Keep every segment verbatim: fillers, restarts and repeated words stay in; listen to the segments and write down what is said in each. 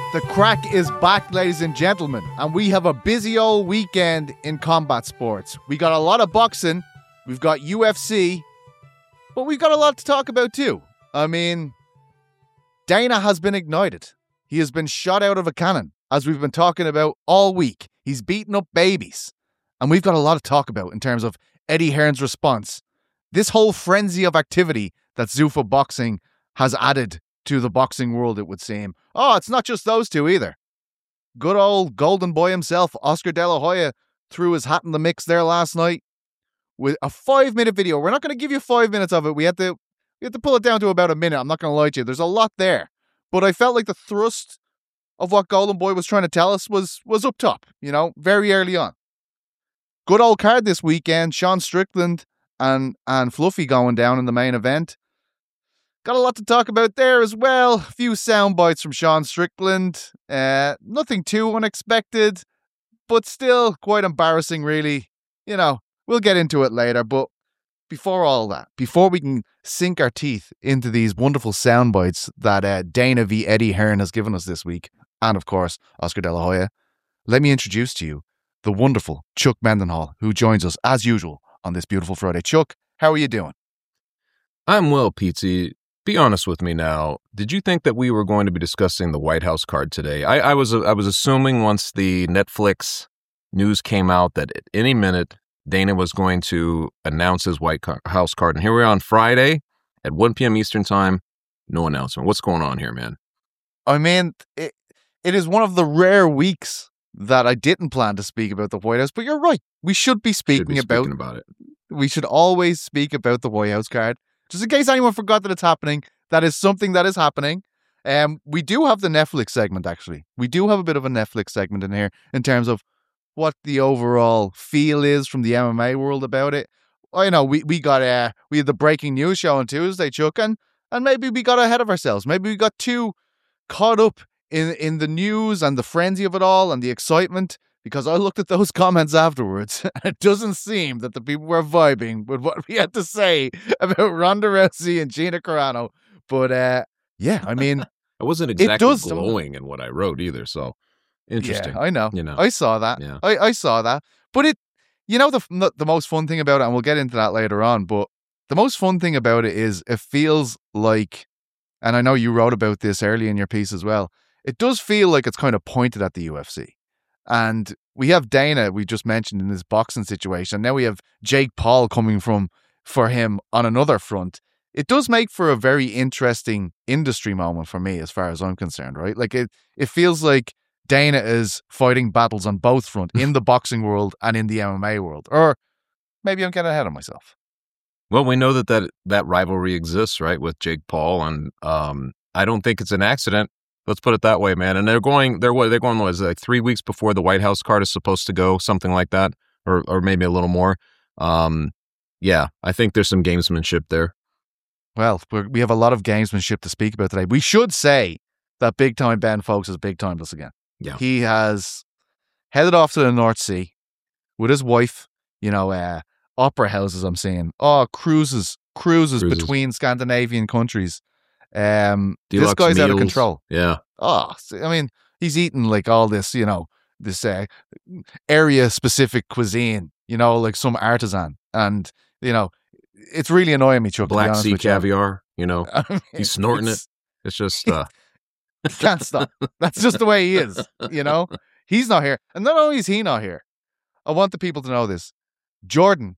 The crack is back, ladies and gentlemen, and we have a busy old weekend in combat sports. We got a lot of boxing, we've got U F C, but we've got a lot to talk about too. I mean, Dana has been ignited. He has been shot out of a cannon, as we've been talking about all week. He's beaten up babies, and we've got a lot to talk about in terms of Eddie Hearn's response. This whole frenzy of activity that Zuffa Boxing has added to the boxing world, it would seem. Oh, it's not just those two either. Good old golden boy himself, Oscar De La Hoya, threw his hat in the mix there last night with a five-minute video. We're not going to give you five minutes of it. We had to we had to pull it down to about a minute. I'm not going to lie to you. There's a lot there. But I felt like the thrust of what Golden Boy was trying to tell us was, was up top, you know, very early on. Good old card this weekend. Sean Strickland and, and Fluffy going down in the main event. Got a lot to talk about there as well. A few sound bites from Sean Strickland. Uh, nothing too unexpected, but still quite embarrassing, really. You know, we'll get into it later. But before all that, before we can sink our teeth into these wonderful sound bites that uh, Dana v. Eddie Hearn has given us this week, and of course, Oscar De La Hoya, let me introduce to you the wonderful Chuck Mendenhall, who joins us as usual on this beautiful Friday. Chuck, how are you doing? I'm well, Pete. Be honest with me now. Did you think that we were going to be discussing the White House card today? I, I was I was assuming once the Netflix news came out that at any minute Dana was going to announce his White House card. And here we are on Friday at one p.m. Eastern time. No announcement. What's going on here, man? I mean, it, it is one of the rare weeks that I didn't plan to speak about the White House, but you're right. We should be speaking, should be about, speaking about it. We should always speak about the White House card. Just in case anyone forgot that it's happening, that is something that is happening. Um, we do have the Netflix segment, actually. We do have a bit of a Netflix segment in here in terms of what the overall feel is from the M M A world about it. I know we, we got uh, we had the breaking news show on Tuesday, Chuck, and, and maybe we got ahead of ourselves. Maybe we got too caught up in, in the news and the frenzy of it all and the excitement, because I looked at those comments afterwards, and it doesn't seem that the people were vibing with what we had to say about Ronda Rousey and Gina Carano. But uh, yeah, I mean, I wasn't exactly does, glowing in what I wrote either. So interesting. Yeah, I know. You know, I saw that. Yeah. I, I saw that. But it, you know, the the most fun thing about it, and we'll get into that later on. But the most fun thing about it is it feels like, and I know you wrote about this early in your piece as well. It does feel like it's kind of pointed at the U F C. And we have Dana, we just mentioned in this boxing situation. Now we have Jake Paul coming from for him on another front. It does make for a very interesting industry moment for me, as far as I'm concerned, right? Like it, it feels like Dana is fighting battles on both fronts, in the boxing world and in the M M A world. Or maybe I'm getting ahead of myself. Well, we know that that, that rivalry exists, right, with Jake Paul, and um, I don't think it's an accident. Let's put it that way, man. And they're going, they're what they're going was like three weeks before the White House card is supposed to go, something like that, or or maybe a little more. Um, yeah, I think there's some gamesmanship there. Well, we're, we have a lot of gamesmanship to speak about today. We should say that Big Time Ben, folks, is big time this again. Yeah, he has headed off to the North Sea with his wife. You know, uh, opera houses. I'm seeing, oh, cruises, cruises, cruises. between Scandinavian countries. Um, Deluxe this guy's meals. out of control. Yeah. Oh, I mean, he's eating like all this, you know, this uh, area specific cuisine, you know, like some artisan. And, you know, it's really annoying me, Chuck. Black Sea caviar, you, you know, I mean, he's snorting it. It's just, uh, can't stop. That's just the way he is, you know, he's not here. And not only is he not here, I want the people to know this. Jordan,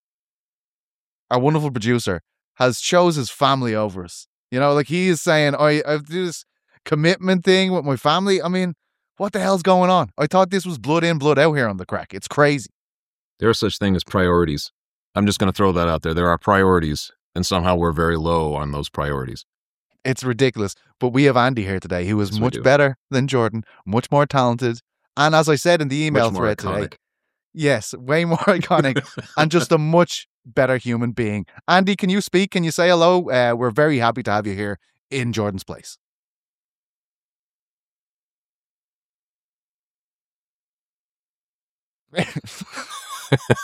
our wonderful producer, has chose his family over us. You know, like he is saying, oh, I have this commitment thing with my family. I mean, what the hell's going on? I thought this was blood in, blood out here on the crack. It's crazy. There are such things as priorities. I'm just going to throw that out there. There are priorities, and somehow we're very low on those priorities. It's ridiculous. But we have Andy here today, who is yes, much better than Jordan, much more talented. And as I said in the email much thread iconic. today, yes, way more iconic and just a much better human being. Andy, can you speak? Can you say hello? Uh, we're very happy to have you here in Jordan's place.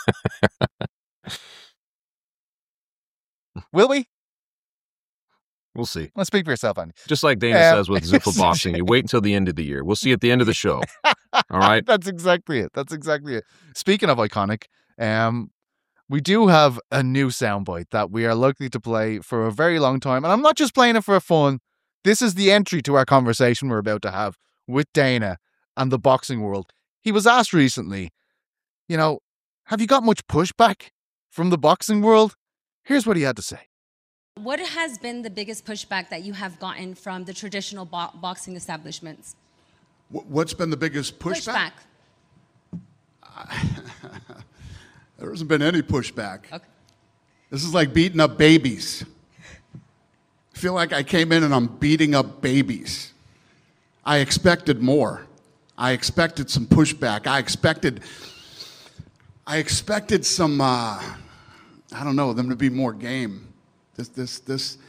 Will we? We'll see. Let's speak for yourself, Andy. Just like Dana Um, says with Zuffa Boxing, you wait until the end of the year. We'll see at the end of the show. All right? That's exactly it. That's exactly it. Speaking of iconic, um, we do have a new soundbite that we are likely to play for a very long time. And I'm not just playing it for fun. This is the entry to our conversation we're about to have with Dana and the boxing world. He was asked recently, you know, have you got much pushback from the boxing world? Here's what he had to say. What has been the biggest pushback that you have gotten from the traditional bo- boxing establishments? What's been the biggest pushback? Pushback. There hasn't been any pushback. Okay. This is like beating up babies. I feel like I came in and I'm beating up babies. I expected more. I expected some pushback. I expected, I expected some, uh, I don't know, them to be more game. This, this, this,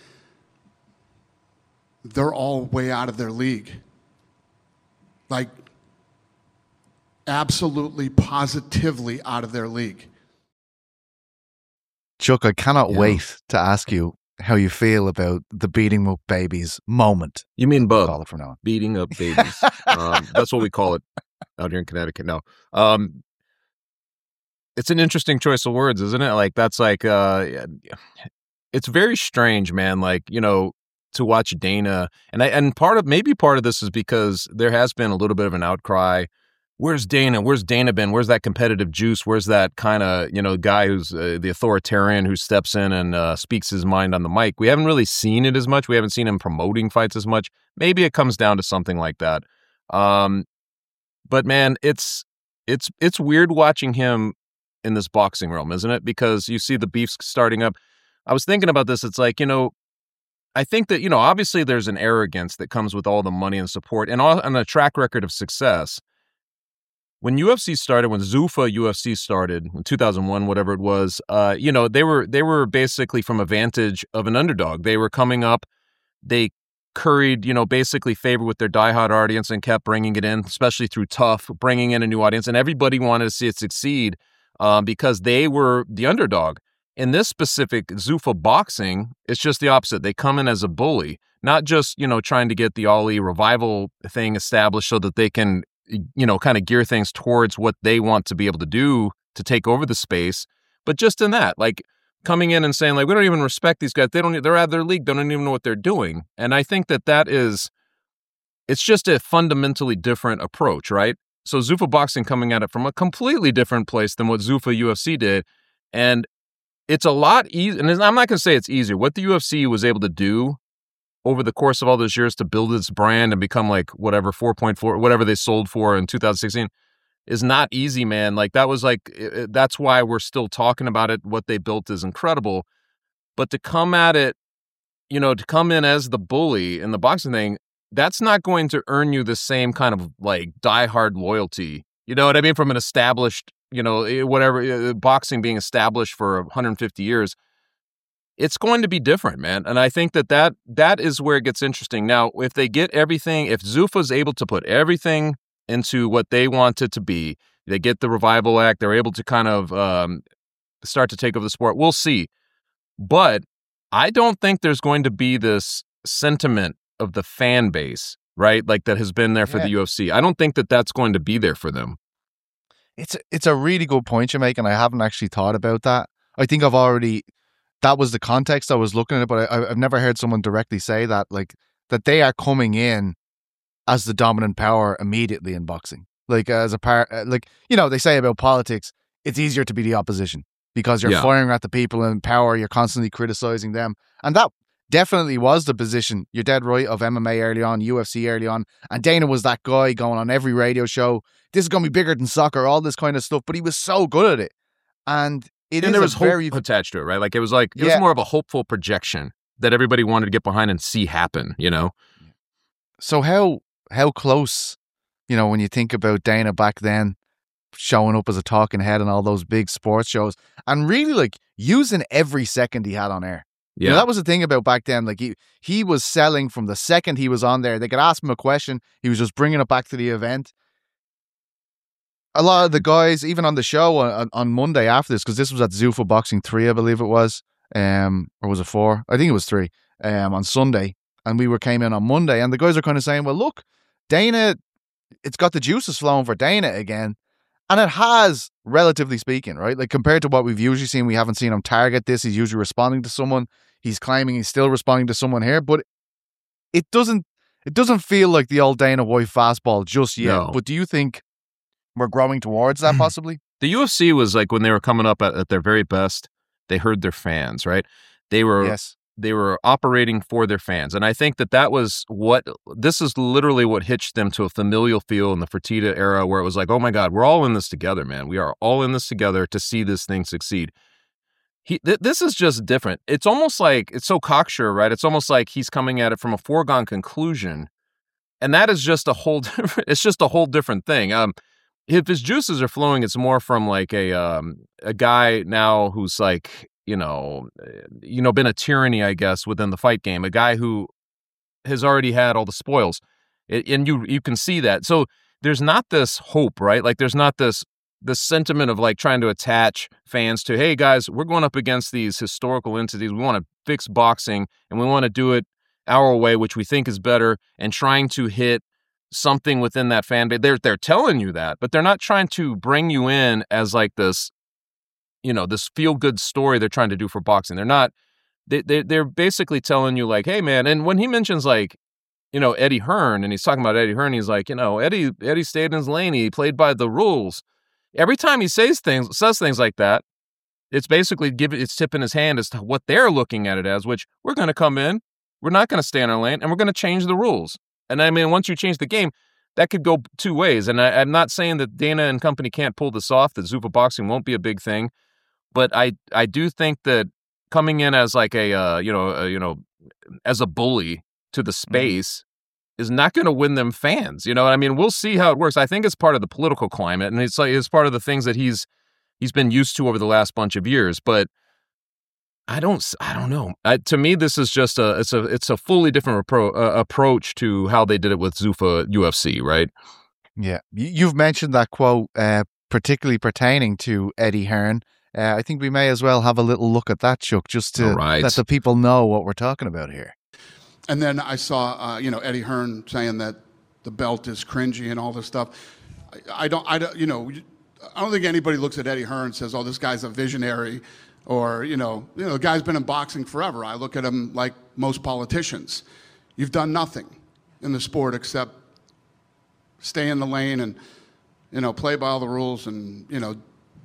they're all way out of their league. Like, absolutely, positively out of their league. Chuck, I cannot Yeah. wait to ask you how you feel about the beating up babies moment. You mean Call Bub, it from now on. beating up babies. um, that's what we call it out here in Connecticut now. Um, it's an interesting choice of words, isn't it? Like, that's like, uh, it's very strange, man. Like, you know, to watch Dana, and I, and part of, maybe part of this is because there has been a little bit of an outcry. Where's Dana? Where's Dana been? Where's that competitive juice? Where's that kind of, you know, guy who's uh, the authoritarian who steps in and uh, speaks his mind on the mic? We haven't really seen it as much. We haven't seen him promoting fights as much. Maybe it comes down to something like that. Um, but man, it's it's it's weird watching him in this boxing realm, isn't it? Because you see the beefs starting up. I was thinking about this. It's like, you know, I think that, you know, obviously there's an arrogance that comes with all the money and support and, all, and a track record of success. When U F C started, when Zuffa U F C started in two thousand one, whatever it was, uh, you know, they were they were basically from a vantage of an underdog. They were coming up. They curried, you know, basically favor with their diehard audience and kept bringing it in, especially through Tough, bringing in a new audience. And everybody wanted to see it succeed uh, because they were the underdog. In this specific Zuffa Boxing, it's just the opposite. They come in as a bully, not just, you know, trying to get the Ali revival thing established so that they can, you know, kind of gear things towards what they want to be able to do to take over the space. But just in that, like coming in and saying, like, we don't even respect these guys. They don't, they're out of their league. They don't even know what they're doing. And I think that that is, it's just a fundamentally different approach, right? So Zuffa Boxing coming at it from a completely different place than what Zuffa U F C did. And it's a lot easier. And I'm not going to say it's easier. What the U F C was able to do over the course of all those years to build its brand and become like whatever four point four, whatever they sold for in two thousand sixteen is not easy, man. Like that was like, it, that's why we're still talking about it. What they built is incredible. But to come at it, you know, to come in as the bully in the boxing thing, that's not going to earn you the same kind of like diehard loyalty. You know what I mean? From an established, you know, whatever, boxing being established for one hundred fifty years. It's going to be different, man. And I think that, that that is where it gets interesting. Now, if they get everything, if Zuffa's able to put everything into what they want it to be, they get the Revival Act, they're able to kind of um, start to take over the sport, we'll see. But I don't think there's going to be this sentiment of the fan base, right? Like that has been there for Yeah. the U F C. I don't think that that's going to be there for them. It's it's a really good point you make, and I haven't actually thought about that. I think I've already, that was the context I was looking at it, but I, I've never heard someone directly say that, like, that they are coming in as the dominant power immediately in boxing. Like, as a part, like, you know, they say about politics, it's easier to be the opposition because you're Yeah. firing at the people in power, you're constantly criticizing them. And that definitely was the position, you're dead right, of M M A early on, U F C early on. And Dana was that guy going on every radio show. This is going to be bigger than soccer, all this kind of stuff. But he was so good at it. And it and is there a was hope very attached to it, right? Like it was like, it Yeah. was more of a hopeful projection that everybody wanted to get behind and see happen, you know? So how how close, you know, when you think about Dana back then showing up as a talking head on all those big sports shows and really like using every second he had on air. Yeah. You know, that was the thing about back then. Like he he was selling from the second he was on there. They could ask him a question. He was just bringing it back to the event. A lot of the guys, even on the show on, on Monday after this, because this was at Zuffa Boxing three, I believe it was, um, or was it four? I think it was three. um, on Sunday, and we were came in on Monday, and the guys are kind of saying, well, look, Dana, it's got the juices flowing for Dana again. And it has, relatively speaking, right? Like compared to what we've usually seen, we haven't seen him target this. He's usually responding to someone. He's claiming he's still responding to someone here, but it doesn't it doesn't feel like the old Dana White fastball just yet. No. But do you think we're growing towards that possibly? The U F C was like when they were coming up at, at their very best, they heard their fans, right? They were Yes. they were operating for their fans. And I think that that was what, this is literally what hitched them to a familial feel in the Fertitta era where it was like, oh my God, we're all in this together, man. We are all in this together to see this thing succeed. He, th- this is just different. It's almost like, it's so cocksure, right? It's almost like he's coming at it from a foregone conclusion. And that is just a whole different, it's just a whole different thing. Um, if his juices are flowing, it's more from like a, um, a guy now who's like, you know, you know, been a tyranny, I guess, within the fight game. A guy who has already had all the spoils, and you you can see that. So there's not this hope, right? Like there's not this this sentiment of like trying to attach fans to, hey guys, we're going up against these historical entities. We want to fix boxing, and we want to do it our way, which we think is better, and trying to hit something within that fan base. They're they're telling you that, but they're not trying to bring you in as like this, you know, this feel-good story they're trying to do for boxing. They're not, they, they, they're basically telling you like, hey, man, and when he mentions like, you know, Eddie Hearn, and he's talking about Eddie Hearn, he's like, you know, Eddie Eddie stayed in his lane, he played by the rules. Every time he says things, says things like that, it's basically giving, it's tipping his hand as to what they're looking at it as, which we're going to come in, we're not going to stay in our lane, and we're going to change the rules. And I mean, once you change the game, that could go two ways. And I, I'm not saying that Dana and company can't pull this off, that Zuffa Boxing won't be a big thing. But I, I do think that coming in as like a, uh, you know, uh, you know, as a bully to the space mm-hmm. is not going to win them fans. You know what I mean? We'll see how it works. I think it's part of the political climate, and it's like it's part of the things that he's he's been used to over the last bunch of years. But I don't, I don't know. I, to me, this is just a, it's a, it's a fully different appro- uh, approach to how they did it with Zuffa U F C, right? Yeah, you've mentioned that quote, uh, particularly pertaining to Eddie Hearn. Uh, I think we may as well have a little look at that, Chuck, just to right. let the people know what we're talking about here. And then I saw, uh, you know, Eddie Hearn saying that the belt is cringy and all this stuff. I, I don't, I don't, you know, I don't think anybody looks at Eddie Hearn and says, "Oh, this guy's a visionary," or you know, you know, the guy's been in boxing forever. I look at him like most politicians. You've done nothing in the sport except stay in the lane and, you know, play by all the rules and, you know,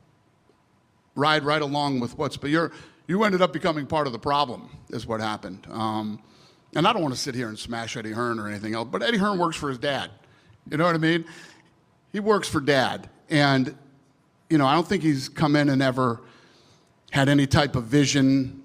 ride right along with what's, but you're, you ended up becoming part of the problem is what happened. Um, and I don't want to sit here and smash Eddie Hearn or anything else, but Eddie Hearn works for his dad. You know what I mean? He works for dad. And, you know, I don't think he's come in and ever had any type of vision,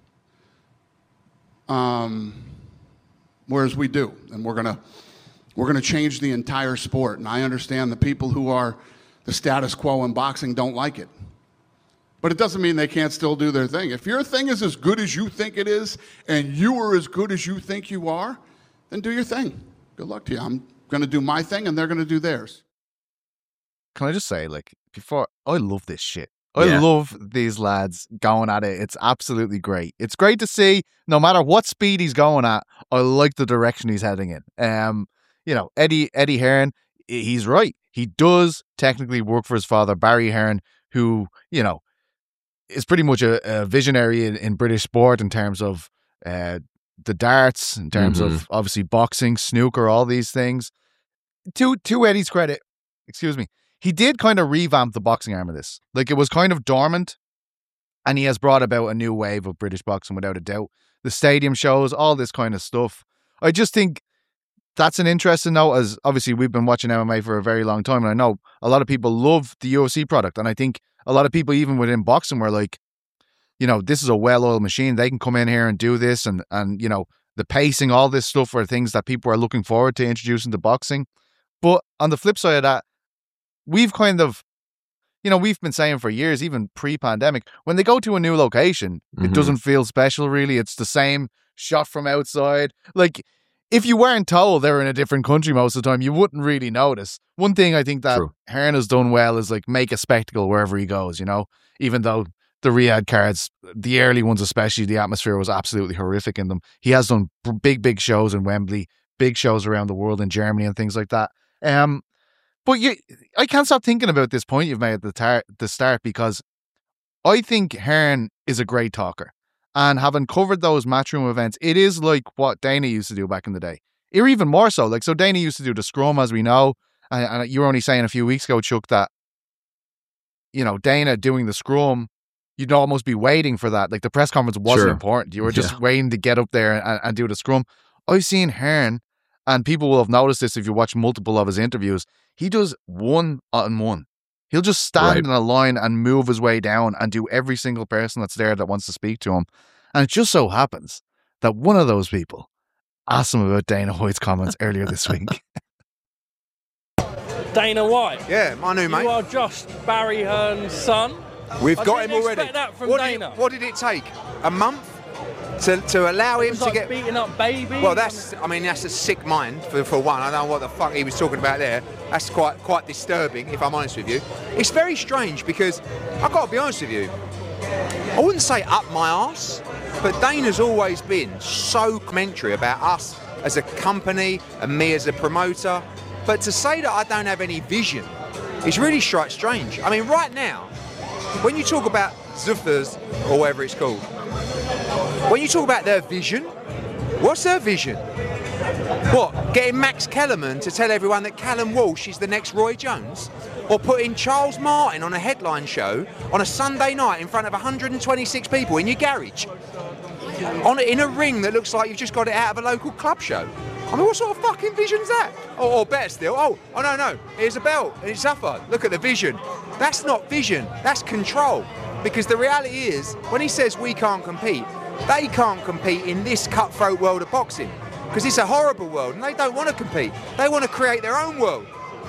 um, whereas we do. And we're going to, we're going to change the entire sport. And I understand the people who are the status quo in boxing don't like it. But it doesn't mean they can't still do their thing. If your thing is as good as you think it is, and you are as good as you think you are, then do your thing. Good luck to you. I'm going to do my thing, and they're going to do theirs. Can I just say, like, before, I love this shit. I Yeah. love these lads going at it. It's absolutely great. It's great to see, no matter what speed he's going at, I like the direction he's heading in. Um, you know, Eddie Eddie Hearn, he's right. He does technically work for his father, Barry Hearn, who, you know, is pretty much a, a visionary in, in British sport in terms of uh, the darts, in terms Mm-hmm. of obviously boxing, snooker, all these things. To to Eddie's credit, excuse me, he did kind of revamp the boxing arm of this. Like, it was kind of dormant, and he has brought about a new wave of British boxing without a doubt. The stadium shows, all this kind of stuff. I just think that's an interesting note, as obviously we've been watching M M A for a very long time, and I know a lot of people love the U F C product, and I think a lot of people, even within boxing, were like, you know, this is a well-oiled machine. They can come in here and do this, and, and you know, the pacing, all this stuff are things that people are looking forward to introducing to boxing. But on the flip side of that, we've kind of, you know, we've been saying for years, even pre-pandemic, when they go to a new location, Mhm. it doesn't feel special, really. It's the same shot from outside. Like, if you weren't told they were in a different country most of the time, you wouldn't really notice. One thing I think that True. Hearn has done well is, like, make a spectacle wherever he goes, you know? Even though the Riyadh cards, the early ones especially, the atmosphere was absolutely horrific in them. He has done big, big shows in Wembley, big shows around the world in Germany and things like that. Um, but you, I can't stop thinking about this point you've made at the, tar- the start, because I think Hearn is a great talker. And having covered those matchroom events, it is like what Dana used to do back in the day. Or even more so. Like, so Dana used to do the scrum, as we know. And, and you were only saying a few weeks ago, Chuck, that, you know, Dana doing the scrum, you'd almost be waiting for that. Like, the press conference wasn't Sure. important. You were just Yeah. waiting to get up there and, and do the scrum. I've seen Hearn, and people will have noticed this if you watch multiple of his interviews, he does one on one. He'll just stand Right. in a line and move his way down and do every single person that's there that wants to speak to him. And it just so happens that one of those people asked him about Dana White's comments earlier this week. Dana White. Yeah, my new mate. You are just Barry Hearn's son. We've I got didn't him already. expect that from what, Dana. Did it, what did it take? A month to, to allow It him was to like get. beating up babies. Well, that's. I mean, that's a sick mind for, for one. I don't know what the fuck he was talking about there. That's quite quite disturbing, if I'm honest with you. It's very strange because I've got to be honest with you. I wouldn't say up my arse, but Dana's always been so commentary about us as a company and me as a promoter. But to say that I don't have any vision is really stri- strange. I mean, right now, when you talk about Zuffers or whatever it's called, when you talk about their vision, what's their vision? What, getting Max Kellerman to tell everyone that Callum Walsh is the next Roy Jones? Or putting Charles Martin on a headline show on a Sunday night in front of one hundred twenty-six people in your garage? On in a ring that looks like you've just got it out of a local club show? I mean, what sort of fucking vision's that? Or, or better still, oh, oh no, no, here's a belt, and it's Zuffer. Look at the vision. That's not vision, that's control. Because the reality is, when he says we can't compete, they can't compete in this cutthroat world of boxing. Because it's a horrible world, and they don't want to compete. They want to create their own world.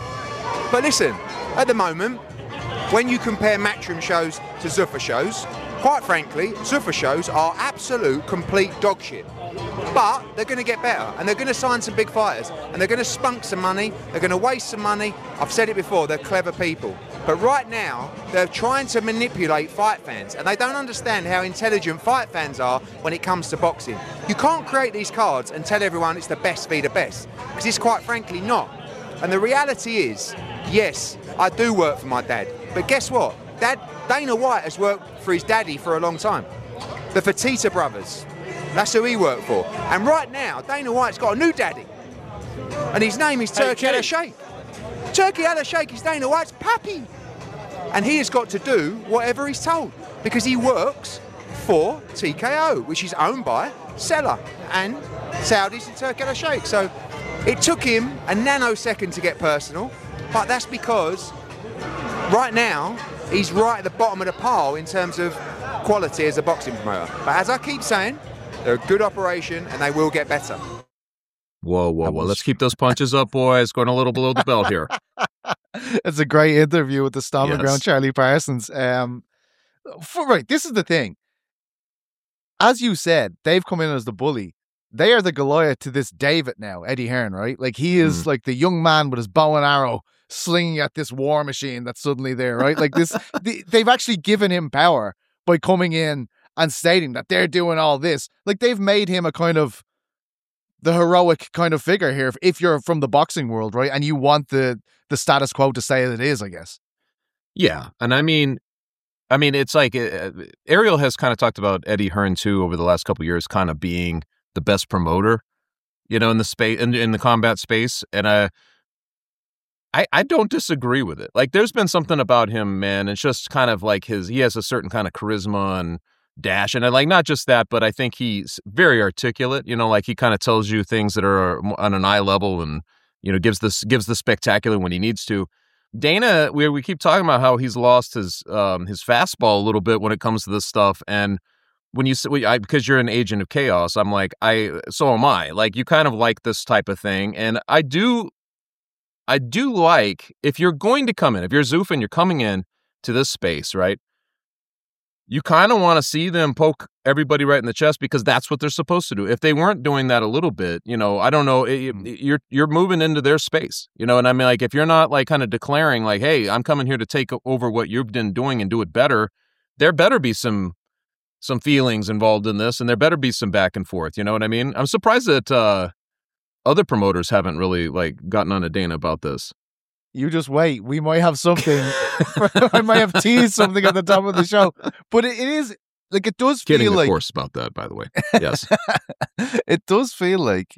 But listen, at the moment, when you compare Matchroom shows to Zuffer shows, quite frankly, Zuffer shows are absolute, complete dog shit. But they're going to get better, and they're going to sign some big fighters, and they're going to spunk some money, they're going to waste some money. I've said it before, they're clever people. But right now, they're trying to manipulate fight fans, and they don't understand how intelligent fight fans are when it comes to boxing. You can't create these cards and tell everyone it's the best v the best, because it's quite frankly not. And the reality is, yes, I do work for my dad, but guess what? Dad, Dana White has worked for his daddy for a long time. The Fertitta brothers, that's who he worked for. And right now, Dana White's got a new daddy, and his name is Turki Al Sheikh. Turki Al Sheikh is Dana White's pappy, and he has got to do whatever he's told because he works for T K O, which is owned by Seller and Saudis and Turki Al Sheikh. So it took him a nanosecond to get personal, but that's because right now he's right at the bottom of the pile in terms of quality as a boxing promoter. But as I keep saying, they're a good operation and they will get better. Whoa, whoa, whoa. Let's keep those punches up, boys. Going a little below the belt here. It's a great interview with the Stomping Yes. Ground Charlie Parsons. Um, for, right, this is the thing. As you said, they've come in as the bully. They are the Goliath to this David now, Eddie Hearn, right? Like he is Mm. like the young man with his bow and arrow slinging at this war machine that's suddenly there, right? Like this, the, they've actually given him power by coming in and stating that they're doing all this. Like they've made him a kind of the heroic kind of figure here. If you're from the boxing world, right, and you want the the status quo to say it is, I guess. Yeah, and I mean, I mean, it's like uh, Ariel has kind of talked about Eddie Hearn too over the last couple of years, kind of being the best promoter, you know, in the space in, in the combat space, and I, I, I don't disagree with it. Like, there's been something about him, man. It's just kind of like his. He has a certain kind of charisma and dash, and I like not just that, but I think he's very articulate. You know, like he kind of tells you things that are on an eye level, and you know, gives this gives the spectacular when he needs to. Dana, we we keep talking about how he's lost his um, his fastball a little bit when it comes to this stuff, and when you say I, because you're an agent of chaos, I'm like I so am I. Like you kind of like this type of thing, and I do, I do like if you're going to come in, if you're Zuf and you're coming in to this space, right? You kind of want to see them poke everybody right in the chest because that's what they're supposed to do. If they weren't doing that a little bit, you know, I don't know, it, you're you're moving into their space, you know, and I mean, like, if you're not like kind of declaring like, hey, I'm coming here to take over what you've been doing and do it better, there better be some some feelings involved in this, and there better be some back and forth. You know what I mean? I'm surprised that uh, other promoters haven't really like gotten on to Dana about this. You just wait. We might have something. I might have teased something at the top of the show. But it, it is, like, it does feel Kidding, like... of course, about that, by the way. Yes. It does feel like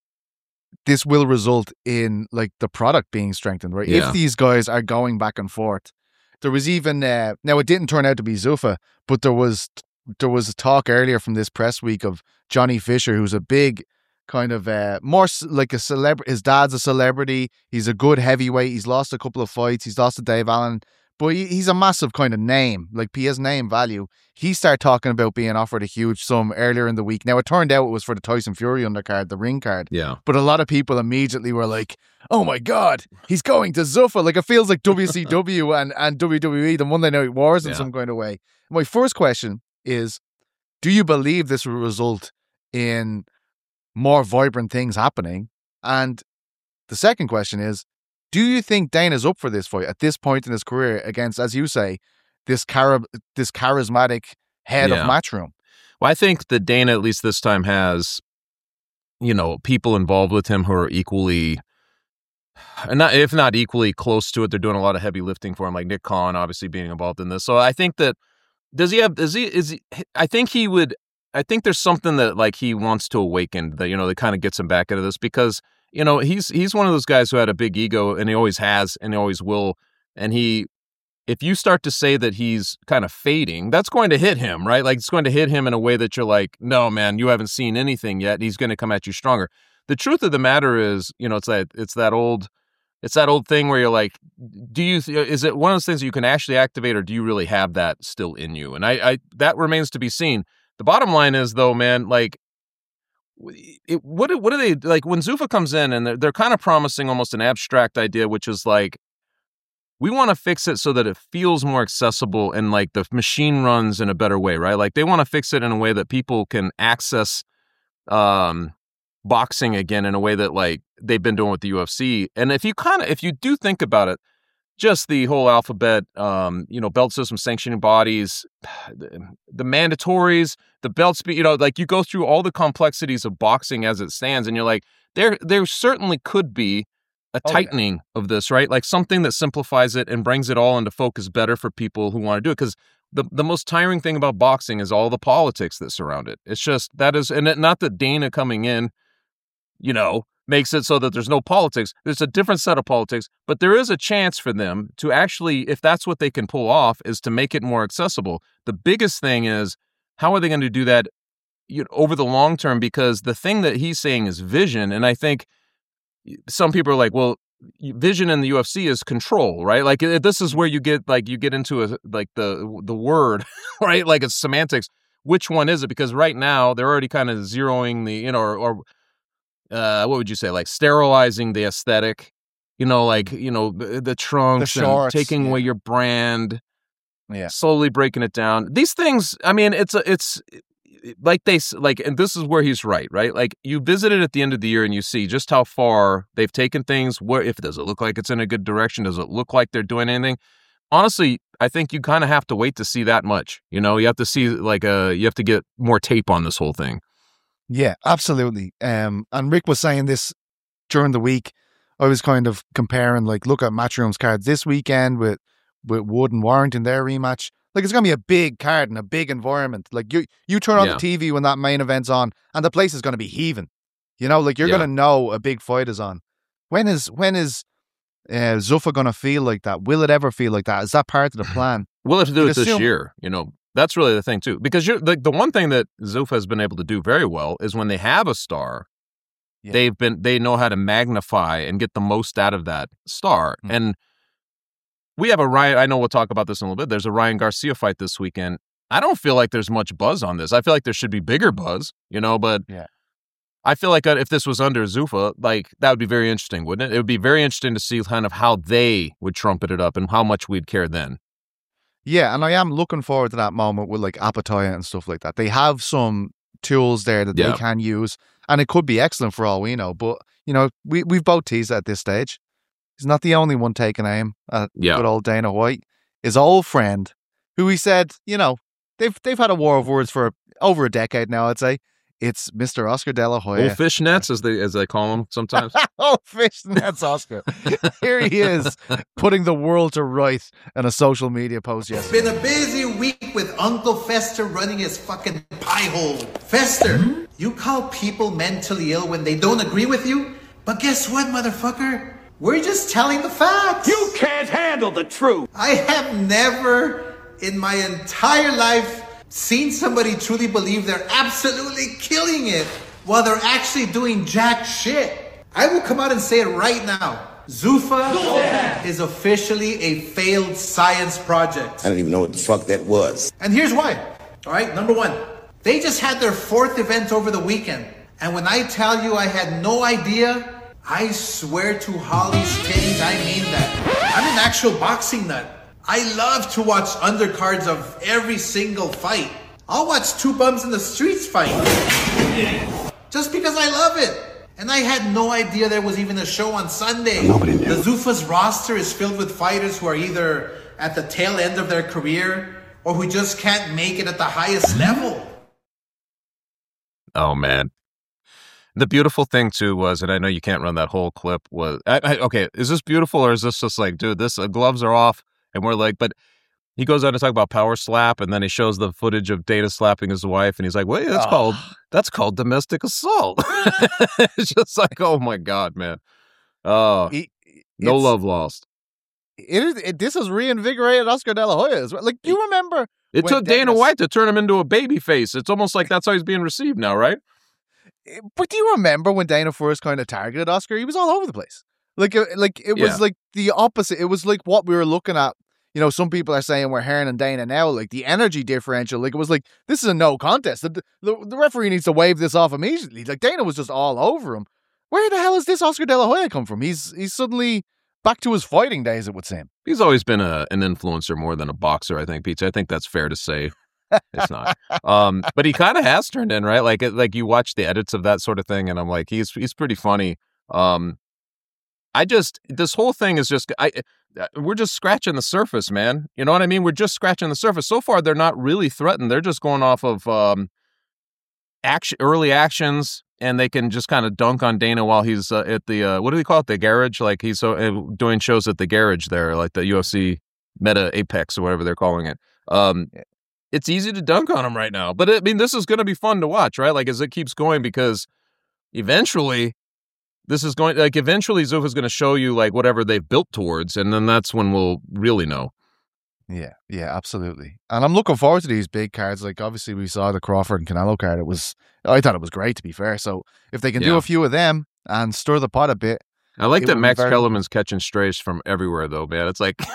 this will result in, like, the product being strengthened, right? Yeah. If these guys are going back and forth. There was even... Uh, now, it didn't turn out to be Zuffa, but there was there was a talk earlier from this press week of Johnny Fisher, who's a big... kind of uh, more c- like a celebrity. His dad's a celebrity. He's a good heavyweight. He's lost a couple of fights. He's lost to Dave Allen, but he, he's a massive kind of name. Like, he has name value. He started talking about being offered a huge sum earlier in the week. Now, it turned out it was for the Tyson Fury undercard, the ring card. Yeah. But a lot of people immediately were like, oh my God, he's going to Zuffa. Like, it feels like W C W and, and W W E, the Monday Night Wars in Yeah. some kind of way. My first question is, do you believe this will result in more vibrant things happening? And the second question is, do you think Dana's up for this fight at this point in his career against, as you say, this char- this charismatic head Yeah. of Matchroom? Well, I think that Dana, at least this time, has, you know, people involved with him who are equally, and not if not equally close to it. They're doing a lot of heavy lifting for him, like Nick Khan, obviously being involved in this. So I think that does he have? Is he? Is he? I think he would. I think there's something that like he wants to awaken that, you know, that kind of gets him back into this because, you know, he's he's one of those guys who had a big ego, and he always has and he always will. And he, if you start to say that he's kind of fading, that's going to hit him, right? Like, it's going to hit him in a way that you're like, no, man, you haven't seen anything yet. He's going to come at you stronger. The truth of the matter is, you know, it's that it's that old it's that old thing where you're like, do you is it one of those things that you can actually activate, or do you really have that still in you? And I, I that remains to be seen. The bottom line is, though, man, like, it, what what are they like when Zuffa comes in and they're, they're kind of promising almost an abstract idea, which is like, we want to fix it so that it feels more accessible and like the machine runs in a better way, right? Like, they want to fix it in a way that people can access um, boxing again in a way that like they've been doing with the U F C. And if you kind of if you do think about it, just the whole alphabet, um, you know, belt system sanctioning bodies, the, the mandatories, the belt speed, you know, like you go through all the complexities of boxing as it stands, and you're like, there, there certainly could be a Oh, yeah. tightening of this, right? Like something that simplifies it and brings it all into focus better for people who want to do it. Because the, the most tiring thing about boxing is all the politics that surround it. It's just, that is, and it, not that Dana coming in, you know, makes it so that there's no politics. There's a different set of politics, but there is a chance for them to actually, if that's what they can pull off, is to make it more accessible. The biggest thing is, how are they going to do that, you know, over the long term? Because the thing that he's saying is vision. And I think some people are like, well, vision in the U F C is control, right? Like, this is where you get, like, you get into a, like the, the word, right? Like, it's semantics. Which one is it? Because right now they're already kind of zeroing the, you know, or, or Uh, what would you say? Like sterilizing the aesthetic, you know, like, you know, the, the trunks, The and shorts, taking yeah. away your brand, Yeah. slowly breaking it down. These things, I mean, it's a, it's like they s- like, and this is where he's right, right? Like, you visit it at the end of the year and you see just how far they've taken things. Where, if does it look like it's in a good direction? Does it look like they're doing anything? Honestly, I think you kind of have to wait to see that much. You know, you have to see like a, you have to get more tape on this whole thing. Yeah, absolutely. Um, and Rick was saying this during the week. I was kind of comparing, like, look at Matchroom's cards this weekend with, with Wood and Warrington, their rematch. Like, it's going to be a big card and a big environment. Like, you you turn on Yeah. the T V when that main event's on, and the place is going to be heaving. You know, like, you're Yeah. going to know a big fight is on. When is when is uh, Zuffa going to feel like that? Will it ever feel like that? Is that part of the plan? We'll have to do You'd it this assume- year, you know. That's really the thing, too. Because you're the, the one thing that Zuffa has been able to do very well is when they have a star, Yeah. they've been they know how to magnify and get the most out of that star. Mm. And we have a Ryan, I know we'll talk about this in a little bit. There's a Ryan Garcia fight this weekend. I don't feel like there's much buzz on this. I feel like there should be bigger buzz, you know, but Yeah. I feel like if this was under Zuffa, like, that would be very interesting, wouldn't it? It would be very interesting to see kind of how they would trumpet it up and how much we'd care then. Yeah, and I am looking forward to that moment with, like, Apatoya and stuff like that. They have some tools there that Yeah. they can use, and it could be excellent for all we know. But, you know, we, we've both teased at this stage. He's not the only one taking aim at Yeah. good old Dana White. His old friend, who he said, you know, they've they've had a war of words for over a decade now, I'd say. It's Mister Oscar De La Hoya. Old fishnets, as they as they call him sometimes. Oh, fishnets, Oscar. Here he is, putting the world to right in a social media post yesterday. Been a busy week with Uncle Fester running his fucking pie hole. Fester, hmm? You call people mentally ill when they don't agree with you? But guess what, motherfucker? We're just telling the facts. You can't handle the truth. I have never in my entire life seen somebody truly believe they're absolutely killing it while they're actually doing jack shit. I will come out and say it right now. Zuffa yeah. is officially a failed science project. I don't even know what the fuck that was. And here's why. All right, number one, they just had their fourth event over the weekend. And when I tell you I had no idea, I swear to Holly's titties, I mean that. I'm an actual boxing nut. I love to watch undercards of every single fight. I'll watch two bums in the streets fight. Just because I love it. And I had no idea there was even a show on Sunday. Nobody knew. The Zuffa's roster is filled with fighters who are either at the tail end of their career or who just can't make it at the highest level. Oh, man. The beautiful thing, too, was, and I know you can't run that whole clip, was, I, I, okay, is this beautiful or is this just like, dude, this uh, gloves are off? And we're like, but he goes on to talk about power slap, and then he shows the footage of Dana slapping his wife, and he's like, wait, that's oh. called that's called domestic assault. It's just like, oh my God, man. Oh, he, no love lost. It is. It, this has reinvigorated Oscar De La Hoya as well. Like, you remember? It took Dana Dennis, White to turn him into a baby face. It's almost like that's how he's being received now, right? But do you remember when Dana first kind of targeted Oscar? He was all over the place. Like, like it was yeah. like the opposite. It was like what we were looking at. You know, some people are saying we're Hearn and Dana now, like the energy differential. Like, it was like, this is a no contest. The, the, the referee needs to wave this off immediately. Like, Dana was just all over him. Where the hell has this Oscar De La Hoya come from? He's he's suddenly back to his fighting days, it would seem. He's always been a, an influencer more than a boxer, I think, Pete. I think that's fair to say. It's not. Um, but he kind of has turned in, right? Like, like you watch the edits of that sort of thing, and I'm like, he's he's pretty funny. Um, I just, this whole thing is just, I, we're just scratching the surface, man. You know what I mean? We're just scratching the surface. So far, they're not really threatened. They're just going off of um, action, early actions, and they can just kind of dunk on Dana while he's uh, at the, uh, what do they call it? The garage? Like, he's uh, doing shows at the garage there, like the U F C Meta Apex or whatever they're calling it. Um, it's easy to dunk on him right now. But, I mean, this is going to be fun to watch, right? Like, as it keeps going, because eventually, this is going, like, eventually Zuffa is going to show you, like, whatever they've built towards, and then that's when we'll really know. Yeah, yeah, absolutely. And I'm looking forward to these big cards. Like, obviously, we saw the Crawford and Canelo card. It was, I thought it was great, to be fair. So, if they can yeah. do a few of them and stir the pot a bit. I like that Max very... Kellerman's catching strays from everywhere, though, man. It's like...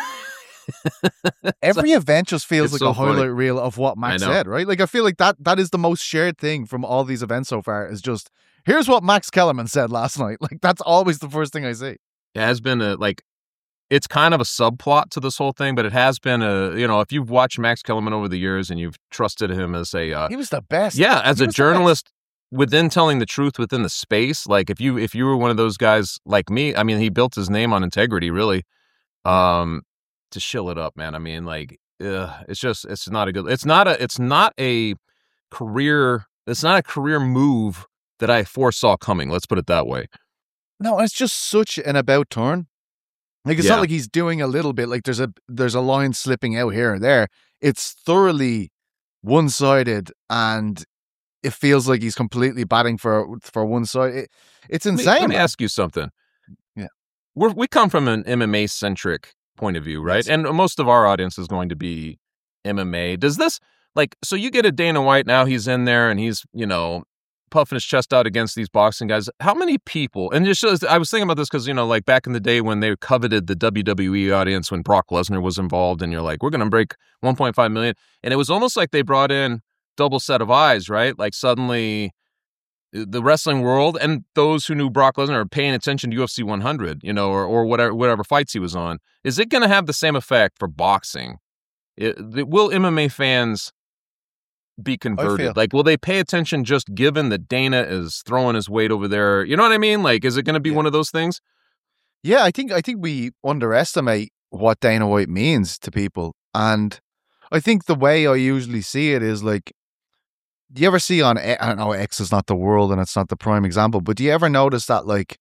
Every like, event just feels like so a highlight funny. reel of what Max said, right? Like, I feel like that that is the most shared thing from all these events so far, is just, here's what Max Kellerman said last night. Like, that's always the first thing I see. It has been a, like, it's kind of a subplot to this whole thing, but it has been a, you know, if you've watched Max Kellerman over the years and you've trusted him as a... Uh, he was the best. Yeah, as he a journalist within telling the truth within the space, like, if you if you were one of those guys like me, I mean, he built his name on integrity, really. Um... to shill it up, man. I mean, like, ugh, it's just, it's not a good, it's not a, it's not a career, it's not a career move that I foresaw coming. Let's put it that way. No, it's just such an about turn. Like, it's yeah. not like he's doing a little bit, like there's a, there's a line slipping out here and there. It's thoroughly one-sided, and it feels like he's completely batting for, for one side. It, it's insane. Let me, let me ask you something. Yeah. We're, we come from an M M A centric point of view, right? Yes. And most of our audience is going to be M M A. Does this, like, so you get a Dana White, now he's in there and he's, you know, puffing his chest out against these boxing guys. How many people, and just shows, I was thinking about this because, you know, like back in the day when they coveted the W W E audience when Brock Lesnar was involved, and you're like, we're going to break one point five million. And it was almost like they brought in double set of eyes, right? Like, suddenly the wrestling world and those who knew Brock Lesnar are paying attention to U F C one hundred, you know, or, or whatever whatever fights he was on. Is it going to have the same effect for boxing? It, it, will M M A fans be converted? Like, will they pay attention just given that Dana is throwing his weight over there? You know what I mean? Like, is it going to be yeah. one of those things? Yeah, I think I think we underestimate what Dana White means to people. And I think the way I usually see it is like, do you ever see on, I don't know, X is not the world and it's not the prime example, but do you ever notice that like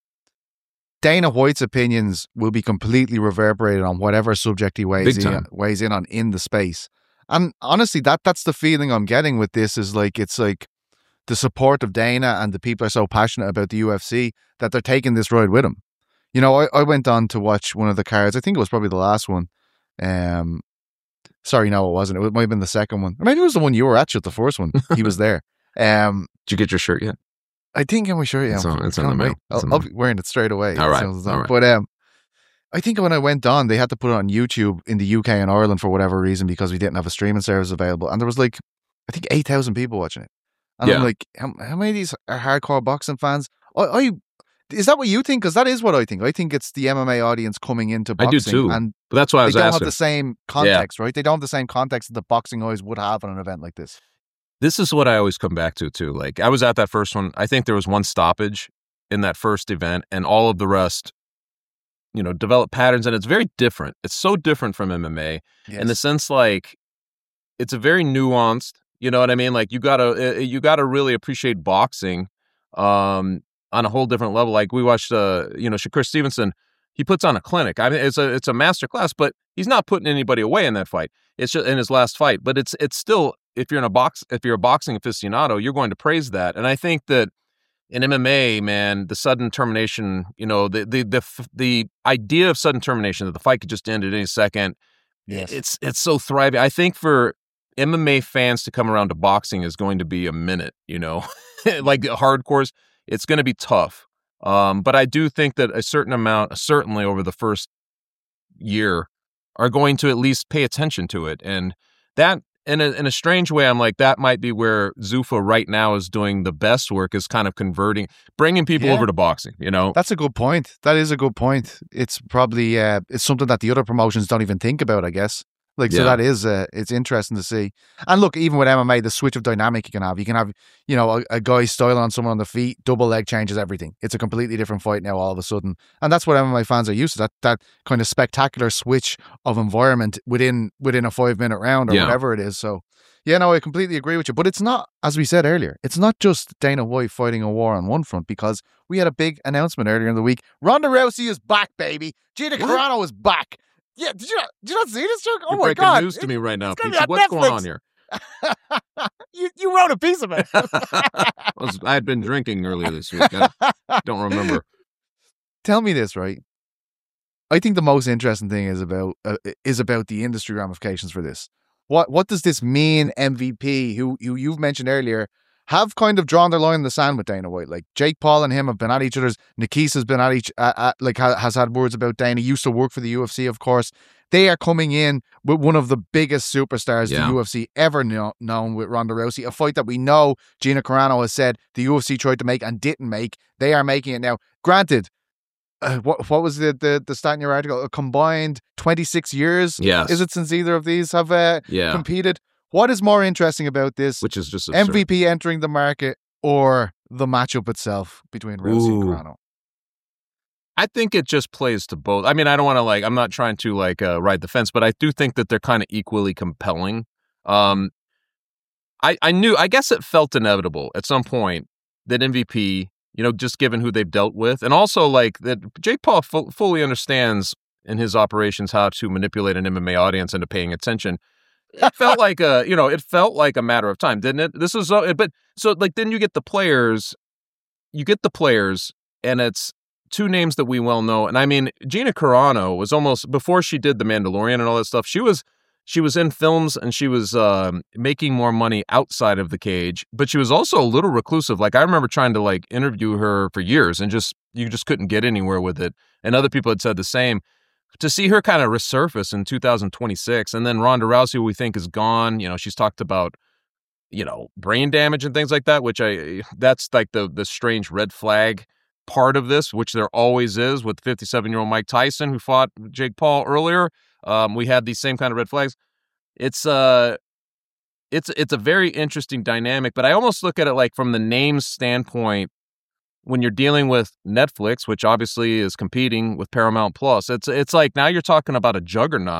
Dana White's opinions will be completely reverberated on whatever subject he weighs in, weighs in on in the space? And honestly, that that's the feeling I'm getting with this is like, it's like the support of Dana and the people are so passionate about the U F C that they're taking this ride with him. You know, I, I went on to watch one of the cards. I think it was probably the last one. Um, Sorry, no, it wasn't. It might have been the second one. Or maybe it was the one you were at, the first one. He was there. Um, Did you get your shirt yet? I think I'm sure, yeah. It's on, it's on the mail. I'll, I'll be wearing it straight away. All right. So, all right. But um, I think when I went on, they had to put it on YouTube in the U K and Ireland for whatever reason because we didn't have a streaming service available. And there was like, I think eight thousand people watching it. And yeah. I'm like, how, how many of these are hardcore boxing fans? I, I Is that what you think? Because that is what I think. I think it's the M M A audience coming into boxing. I do too. And but that's why I was they don't asking. have the same context, yeah. right? They don't have the same context that the boxing always would have on an event like this. This is what I always come back to, too. Like, I was at that first one. I think there was one stoppage in that first event, and all of the rest, you know, develop patterns. And it's very different. It's so different from M M A yes. in the sense, like, it's a very nuanced, you know what I mean? Like, you gotta, you gotta really appreciate boxing um, on a whole different level. Like, we watched, uh, you know, Shakur Stevenson. He puts on a clinic. I mean, it's a it's a master class, but he's not putting anybody away in that fight. It's just in his last fight, but it's it's still if you're in a box if you're a boxing aficionado, you're going to praise that. And I think that in M M A, man, the sudden termination, you know, the the the the idea of sudden termination that the fight could just end at any second, yes. it's it's so thriving. I think for M M A fans to come around to boxing is going to be a minute, you know, like hardcores. It's going to be tough. Um, but I do think that a certain amount, certainly over the first year, are going to at least pay attention to it. And that, in a, in a strange way, I'm like, that might be where Zuffa right now is doing the best work, is kind of converting, bringing people yeah. over to boxing, you know? That's a good point. That is a good point. It's probably, uh, it's something that the other promotions don't even think about, I guess. Like, so yeah. that is, uh, it's interesting to see. And look, even with M M A, the switch of dynamic you can have, you can have, you know, a, a guy styling on someone on the feet, double leg changes everything. It's a completely different fight now all of a sudden. And that's what M M A fans are used to, that that kind of spectacular switch of environment within within a five minute round or yeah. whatever it is. So, yeah, no, I completely agree with you. But it's not, as we said earlier, it's not just Dana White fighting a war on one front, because we had a big announcement earlier in the week. Ronda Rousey is back, baby. Gina Carano is back. Yeah, did you not, did you not see this, Chuck? Oh, You're my breaking God. news to me right now, Pete. Netflix. What's going on here? you, you wrote a piece of it. I, was, I had been drinking earlier this week. I don't remember. Tell me this, right? I think the most interesting thing is about uh, is about the industry ramifications for this. What what does this mean, M V P, who, who you've mentioned earlier, have kind of drawn their line in the sand with Dana White? Like, Jake Paul and him have been at each other's. Nikisa's been at each, uh, at, like, ha, has had words about Dana. He used to work for the U F C, of course. They are coming in with one of the biggest superstars yeah. the U F C ever know, known with Ronda Rousey. A fight that we know Gina Carano has said the U F C tried to make and didn't make. They are making it now. Granted, uh, what what was the, the the stat in your article? A combined twenty-six years? Yes. Is it since either of these have uh, yeah. competed? What is more interesting about this? Which is just absurd. M V P entering the market or the matchup itself between Rousey Ooh. and Carano? I think it just plays to both. I mean, I don't want to like, I'm not trying to like uh, ride the fence, but I do think that they're kind of equally compelling. Um, I, I knew, I guess it felt inevitable at some point that M V P, you know, just given who they've dealt with, and also like that Jake Paul fu- fully understands in his operations how to manipulate an M M A audience into paying attention. It felt like a, you know, it felt like a matter of time, didn't it? This is, uh, but so like then you get the players, you get the players, and it's two names that we well know. And I mean, Gina Carano was almost, before she did The Mandalorian and all that stuff, she was she was in films and she was um, making more money outside of the cage, but she was also a little reclusive. Like, I remember trying to like interview her for years and just, you just couldn't get anywhere with it. And other people had said the same. To see her kind of resurface in two thousand twenty-six, and then Ronda Rousey, who we think is gone, you know, she's talked about, you know, brain damage and things like that, which I, that's like the the strange red flag part of this, which there always is with fifty-seven-year-old Mike Tyson, who fought Jake Paul earlier. Um, we had these same kind of red flags. It's uh, it's it's a very interesting dynamic, but I almost look at it like from the names standpoint. When you're dealing with Netflix, which obviously is competing with Paramount Plus, it's it's like now you're talking about a juggernaut,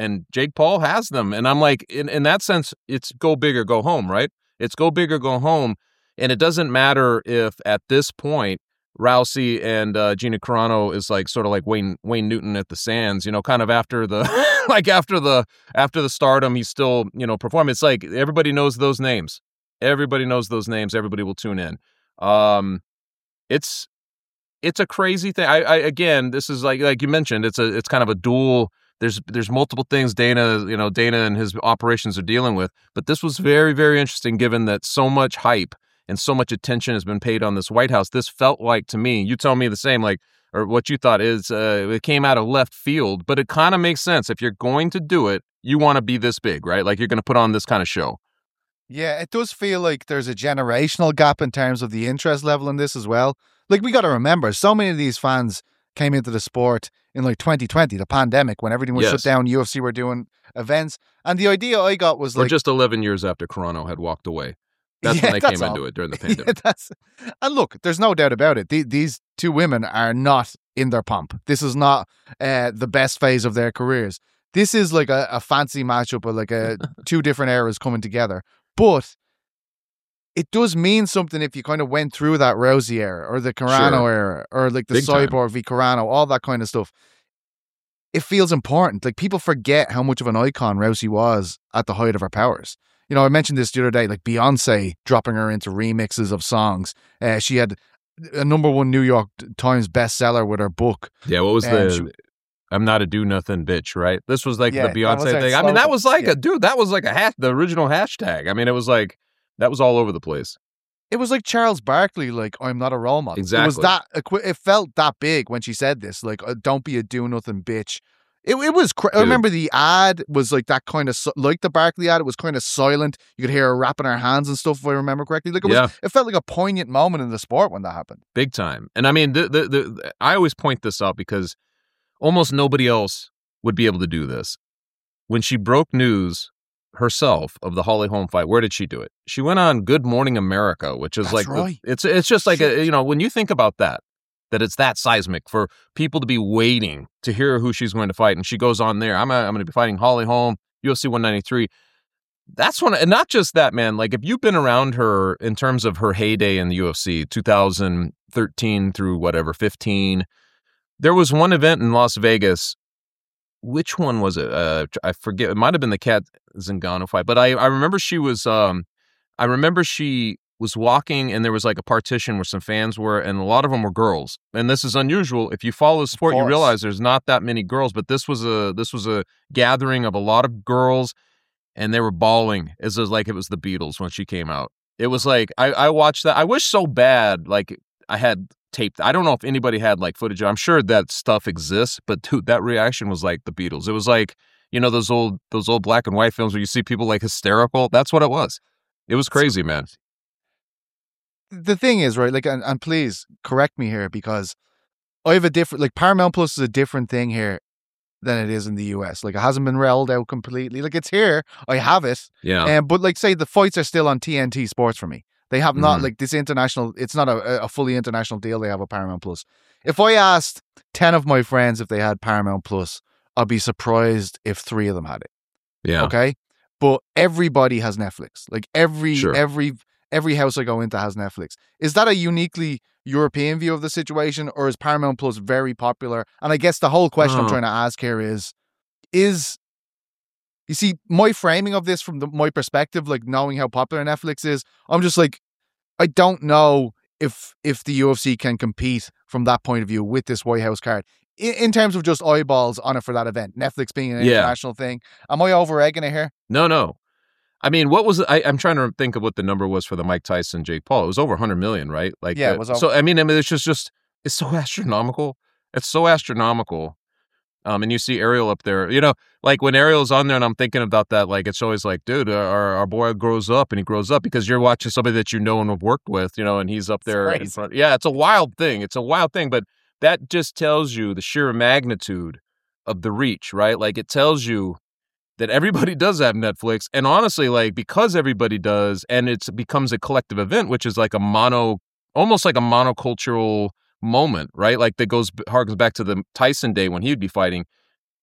and Jake Paul has them. And I'm like, in, in that sense, it's go big or go home, right? It's go big or go home. And it doesn't matter if at this point, Rousey and uh, Gina Carano is like sort of like Wayne Wayne Newton at the Sands, you know, kind of after the like after the after the stardom, he's still, you know, performing. It's like everybody knows those names. Everybody knows those names. Everybody will tune in. Um, it's it's a crazy thing. I, I again, this is like like you mentioned, it's a it's kind of a dual. There's there's multiple things Dana, you know, Dana and his operations are dealing with. But this was very, very interesting given that so much hype and so much attention has been paid on this White House. This felt like, to me, you tell me the same, like, or what you thought is, uh, it came out of left field, but it kind of makes sense. If you're going to do it, you want to be this big, right? Like, you're going to put on this kind of show. Yeah, it does feel like there's a generational gap in terms of the interest level in this as well. Like, we got to remember, so many of these fans came into the sport in like twenty twenty, the pandemic, when everything was Yes. shut down, U F C were doing events. And the idea I got was like... Or just eleven years after Carano had walked away. That's Yeah, when they that's came all. into it during the Yeah, pandemic. that's, and look, there's no doubt about it. The, these two women are not in their pomp. This is not uh, the best phase of their careers. This is like a, a fancy matchup of like a two different eras coming together. But it does mean something if you kind of went through that Rousey era or the Carano Sure. era or like the Big time. Cyborg v Carano, all that kind of stuff. It feels important. Like, people forget how much of an icon Rousey was at the height of her powers. You know, I mentioned this the other day, like Beyonce dropping her into remixes of songs. Uh, she had a number one New York Times bestseller with her book. Yeah, what was And the... she- I'm not a do nothing bitch, right? This was like Yeah, the that was Beyonce her thing. I mean, that slogan. was like Yeah. a dude. That was like a hash, the original hashtag. I mean, it was like that was all over the place. It was like Charles Barkley, like, I'm not a role model. It was Exactly. that, equi- it felt that big when she said this, like, uh, don't be a do nothing bitch. It, it was, cra- I Dude. remember the ad was like that kind of, like the Barkley ad, it was kind of silent. You could hear her wrapping her hands and stuff, if I remember correctly. Like, it was, Yeah. it felt like a poignant moment in the sport when that happened. Big time. And I mean, the, the, the, I always point this out because almost nobody else would be able to do this. When she broke news herself of the Holly Holm fight, where did she do it? She went on Good Morning America, which is That's like, the- right. it's it's just like, a, Shit. you know, when you think about that, that it's that seismic for people to be waiting to hear who she's going to fight. And she goes on there, I'm, a, I'm going to be fighting Holly Holm, U F C one ninety-three. That's one, and not just that, man. Like, if you've been around her in terms of her heyday in the U F C, two thousand thirteen through whatever, fifteen, there was one event in Las Vegas. Which one was it? Uh, I forget. It might have been the Kat Zingano fight, but I, I remember she was, um, I remember she was walking and there was like a partition where some fans were, and a lot of them were girls. And this is unusual. If you follow the sport, you course. realize there's not that many girls, but this was a, this was a gathering of a lot of girls, and they were bawling as it was like it was the Beatles when she came out. It was like, I, I watched that. I wish so bad, like I had taped. I don't know if anybody had like footage. I'm sure that stuff exists, but dude, that reaction was like the Beatles. It was like, you know, those old, those old black and white films where you see people like hysterical. That's what it was. It was crazy, man. The thing is, right, like, and, and please correct me here, because I have a different, like, Paramount Plus is a different thing here than it is in the U S. Like, it hasn't been rolled out completely. Like, it's here. I have it. Yeah. Um, but like, say the fights are still on T N T Sports for me. They have not Mhm. like this international. It's not a, a fully international deal. They have a Paramount Plus. If I asked ten of my friends if they had Paramount Plus, I'd be surprised if three of them had it. Yeah. Okay, but everybody has Netflix. Like every Sure. every every house I go into has Netflix. Is that a uniquely European view of the situation, or is Paramount Plus very popular? And I guess the whole question I'm Oh. trying to ask here is, is you see, my framing of this from the, my perspective, like knowing how popular Netflix is, I'm just like, I don't know if if the U F C can compete from that point of view with this White House card in, in terms of just eyeballs on it for that event. Netflix being an Yeah. international thing. Am I over egging it here? No, no. I mean, what was I, I'm trying to think of what the number was for the Mike Tyson Jake Paul. It was over one hundred million, right? Like, Yeah, it uh, was over- So I mean, I mean, it's just just it's so astronomical. It's so astronomical. Um, and you see Ariel up there, you know, like when Ariel's on there, and I'm thinking about that, like it's always like, dude, our our boy grows up, and he grows up because you're watching somebody that you know and have worked with, you know, and he's up there in crazy. front. Yeah, it's a wild thing. It's a wild thing, but that just tells you the sheer magnitude of the reach, right? Like it tells you that everybody does have Netflix, and honestly, like because everybody does, and it becomes a collective event, which is like a mono, almost like a monocultural moment, right? Like that goes harkens back to the Tyson day when he'd be fighting.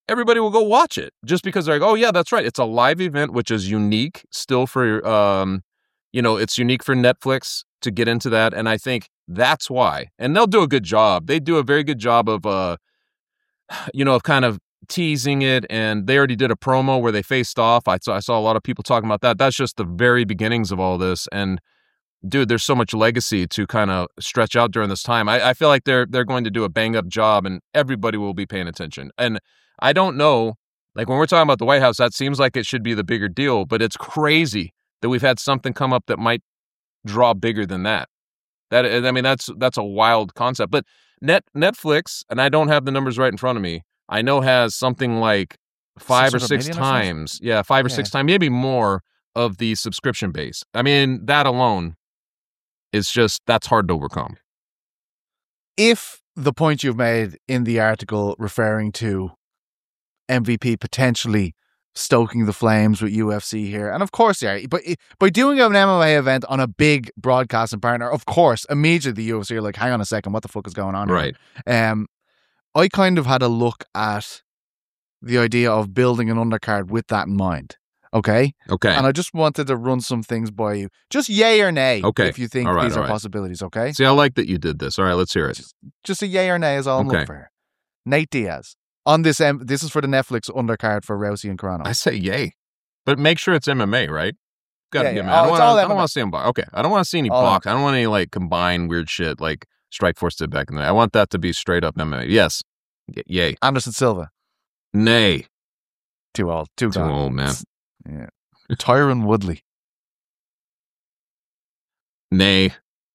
everybody will go watch it just because they're like, oh yeah, that's right. It's a live event, which is unique still for, um, you know, it's unique for Netflix to get into that. And I think that's why, and they'll do a good job. They do a very good job of, uh, you know, of kind of teasing it. And they already did a promo where they faced off. I saw, I saw a lot of people talking about that. That's just the very beginnings of all this. And dude, there's so much legacy to kind of stretch out during this time. I, I feel like they're they're going to do a bang up job, and everybody will be paying attention. And I don't know, like when we're talking about the White House, that seems like it should be the bigger deal, but it's crazy that we've had something come up that might draw bigger than that. That I mean, that's that's a wild concept. But Net Netflix, and I don't have the numbers right in front of me, I know has something like five or six times, yeah, five or yeah. six times, maybe more of the subscription base. I mean, that alone. It's just, that's hard to overcome. If the point you've made in the article referring to M V P potentially stoking the flames with U F C here, and of course, yeah, but by doing an M M A event on a big broadcasting partner, of course, immediately the U F C are like, hang on a second, what the fuck is going on here? Right. Um, I kind of had a look at the idea of building an undercard with that in mind. Okay. Okay. And I just wanted to run some things by you. Just yay or nay. Okay. If you think right, these are right. possibilities. Okay. See, I like that you did this. All right, let's hear it. Just, just a yay or nay is all I'm okay. looking for here. Nate Diaz on this. Um, this is for the Netflix undercard for Rousey and Carano. I say yay, but make sure it's M M A, right? Got to yeah, get yeah. oh, I don't don't want to see them box. Okay. I don't want to see any all box. I don't want any like combined weird shit like Strikeforce did back in the day. I want that to be straight up M M A. Yes. Y- yay. Anderson Silva. Nay. Too old. Too, Too gone. old, man. Yeah. Tyron Woodley. Nay.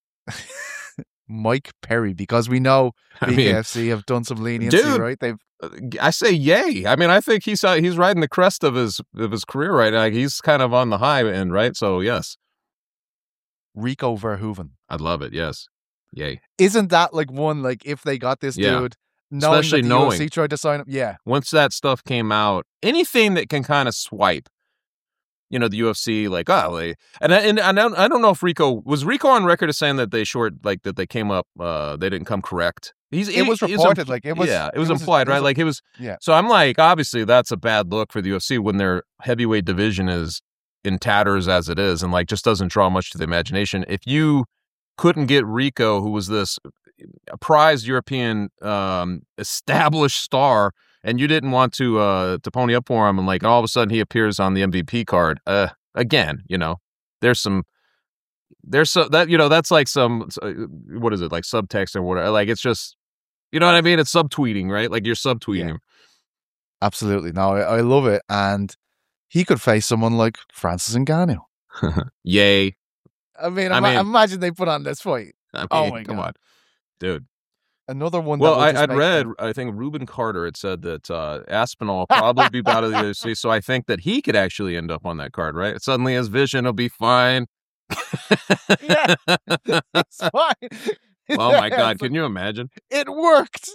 Mike Perry, because we know I B K F C mean, have done some leniency, dude, right? They've. I say yay. I mean, I think he's uh, he's riding the crest of his of his career right now. Like, he's kind of on the high end, right? So yes. Rico Verhoeven. I'd love it. Yes. Yay. Isn't that like one, like if they got this Yeah. dude, knowing Especially that the knowing. U F C tried to sign him? Yeah. Once that stuff came out, anything that can kind of swipe, you know, the U F C, like, oh, like, and I, and I don't, I don't know if Rico, was Rico on record as saying that they short, like that they came up, uh, they didn't come correct. He's, It was reported, like, it was- yeah, it was it was- implied, it was right? a- like it was, Yeah. so I'm like, obviously that's a bad look for the U F C when their heavyweight division is in tatters as it is and like just doesn't draw much to the imagination. If you couldn't get Rico, who was this prized European um, established star, and you didn't want to uh, to pony up for him, and like all of a sudden he appears on the M V P card, uh, again, you know, there's some, there's so that, you know, that's like some, what is it, like subtext or whatever, like it's just, you know what I mean? It's subtweeting, right? Like you're subtweeting Yeah. him. Absolutely. No, I, I love it. And he could face someone like Francis Ngannou. Yay. I mean, I ima- mean- imagine they put on this fight. I mean, Oh my come God. on, dude. Another one. Well, that will I, just I'd make read, them- I think Ruben Carter had said that uh, Aspinall will probably be out of the U F C, so I think that he could actually end up on that card, right? Suddenly his vision will be fine. Yeah. It's fine. Oh my God, can you imagine? It worked.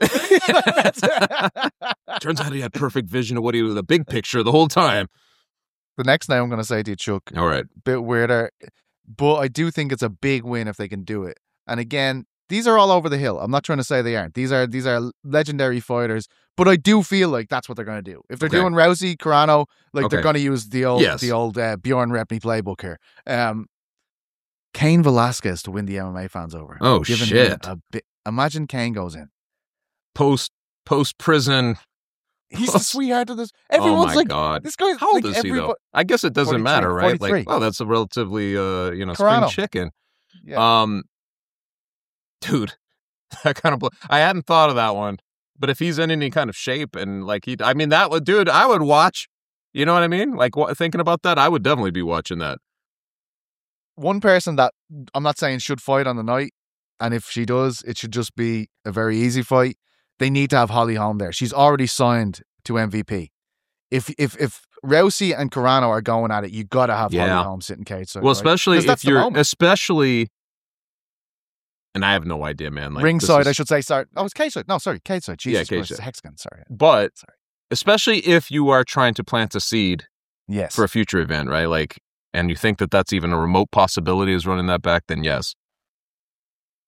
Turns out he had perfect vision of what he was, the big picture the whole time. The next name I'm going to say to you, Chuck, All right. bit weirder, but I do think it's a big win if they can do it. And again, these are all over the hill. I'm not trying to say they aren't. These are these are legendary fighters, but I do feel like that's what they're going to do. If they're Okay. doing Rousey, Carano, like they're Okay. going to use the old Yes. the old uh, Bjorn Repney playbook here. Um, Cain Velasquez to win the M M A fans over. Oh, Giving him shit. a bit. Imagine Cain goes in. Post post prison. He's the sweetheart of this. Oh Everyone's my like, God. this guy's How old like is he though? everybody- I guess it doesn't forty-three, matter, right? forty-three. Like, oh, that's a relatively uh, you know, spring Carano. chicken. Yeah. Um, dude, that kind of. Bl- I hadn't thought of that one, but if he's in any kind of shape and like he, I mean, that would, dude, I would watch. You know what I mean? Like, what, thinking about that, I would definitely be watching that. One person that I'm not saying should fight on the night, and if she does, it should just be a very easy fight. They need to have Holly Holm there. She's already signed to M V P. If if if Rousey and Carano are going at it, you got to have Yeah. Holly Holm sitting cage side. Well, right? especially 'Cause that's if the you're, moment. especially, and I have no idea, man. Like, this ringside, is- I should say. Sorry, oh, it's cage side. No, sorry, cage side. Jesus cage Christ, side. it's a hexagon. Sorry. But Sorry. especially if you are trying to plant a seed Yes. for a future event, right? Like, and you think that that's even a remote possibility is running that back, then yes.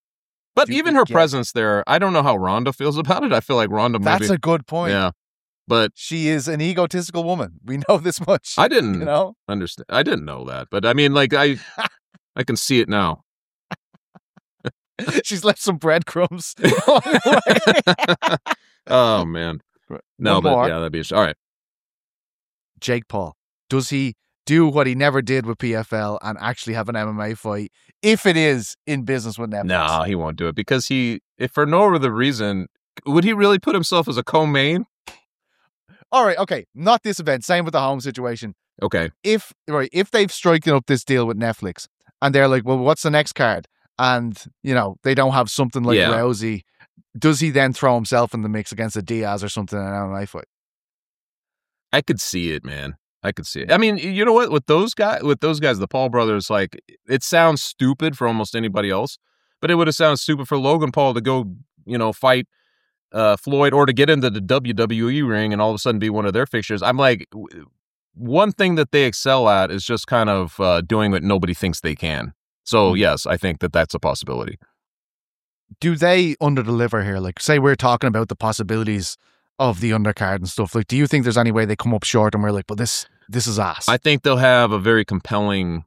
But You- even her yeah. presence there, I don't know how Rhonda feels about it. I feel like Rhonda maybe. That's a good point. Yeah. But she is an egotistical woman. We know this much. I didn't you know? understand. I didn't know that. But I mean, like, I I can see it now. She's left some breadcrumbs. Oh, man. No, One but more. yeah, that'd be all right. Jake Paul. Does he do what he never did with P F L and actually have an M M A fight if it is in business with Netflix? No, he won't do it because he, if for no other reason, would he really put himself as a co-main? All right, okay. Not this event. Same with the home situation. Okay. If right, if they've striken up this deal with Netflix and they're like, well, what's the next card? And, you know, they don't have something like Yeah. Rousey, does he then throw himself in the mix against a Diaz or something in an M M A fight? I could see it, man. I could see it. I mean, you know what? With those guys, with those guys, the Paul brothers, like, it sounds stupid for almost anybody else, but it would have sounded stupid for Logan Paul to go, you know, fight uh, Floyd or to get into the W W E ring and all of a sudden be one of their fixtures. I'm like, w- one thing that they excel at is just kind of uh, doing what nobody thinks they can. So, yes, I think that that's a possibility. Do they underdeliver here? Like, say we're talking about the possibilities of the undercard and stuff. Like, do you think there's any way they come up short and we're like, well, this this is ass? I think they'll have a very compelling.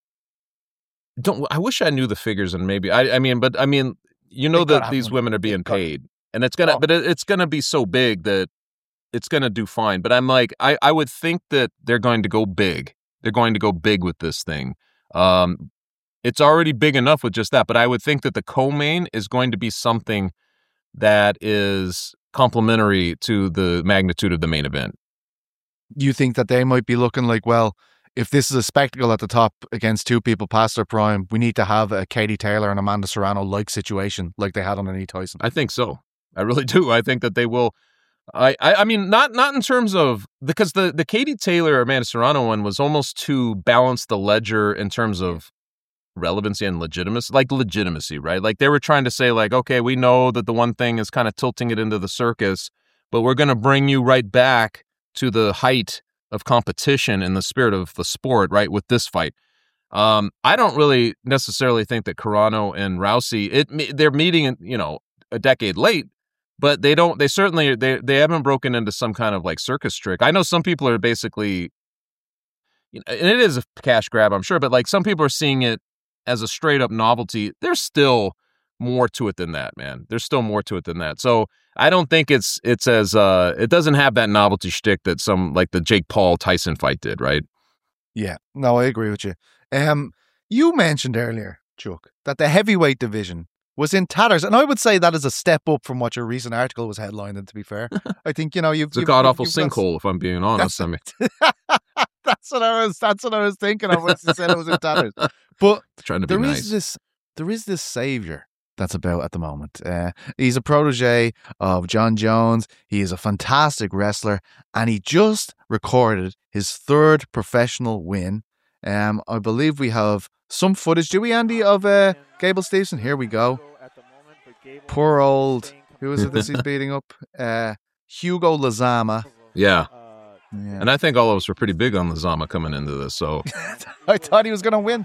Don't I wish I knew the figures and maybe I. I mean, but I mean, you know They gotta that have these money. women are They being gotta- paid, and it's gonna, Oh. but it, it's gonna be so big that it's gonna do fine. But I'm like, I I would think that they're going to go big. They're going to go big with this thing. Um, it's already big enough with just that, but I would think that the co-main is going to be something that is complementary to the magnitude of the main event. You think that they might be looking like, well, if this is a spectacle at the top against two people past their prime, we need to have a Katie Taylor and Amanda Serrano-like situation like they had on an E. Tyson. I think so. I really do. I think that they will. I, I, I mean, not not in terms of because the the Katie Taylor Amanda Serrano one was almost to balance the ledger in terms of relevancy and legitimacy, like legitimacy, right? Like they were trying to say, like, okay, we know that the one thing is kind of tilting it into the circus, but we're going to bring you right back to the height of competition in the spirit of the sport, right? With this fight. Um, I don't really necessarily think that Carano and Rousey, it they're meeting, you know, a decade late, but they don't, they certainly, they they haven't broken into some kind of like circus trick. I know some people are basically, you know, and it is a cash grab, I'm sure, but like some people are seeing it as a straight up novelty. There's still more to it than that, man. There's still more to it than that. So I don't think it's, it's as, uh, it doesn't have that novelty shtick that some, like the Jake Paul Tyson fight did, right? Yeah, no, I agree with you. Um, you mentioned earlier, Chuck, that the heavyweight division was in tatters, and I would say that is a step up from what your recent article was headlining. To be fair, I think you know you've It's a you've, god awful you've got- sinkhole, if I'm being honest. I mean, that's what I was. That's what I was thinking of when you said it was in tatters. But trying to be there is nice. this. There is this savior that's about at the moment. Uh, he's a protege of John Jones. He is a fantastic wrestler, and he just recorded his third professional win. Um, I believe we have some footage. Do we, Andy, of uh, Gable Stevenson? Here we go. Poor old. Who is it that he's beating up? Uh, Hugo Lazama. Yeah. Yeah. And I think all of us were pretty big on Lazama coming into this. So I thought he was going to win.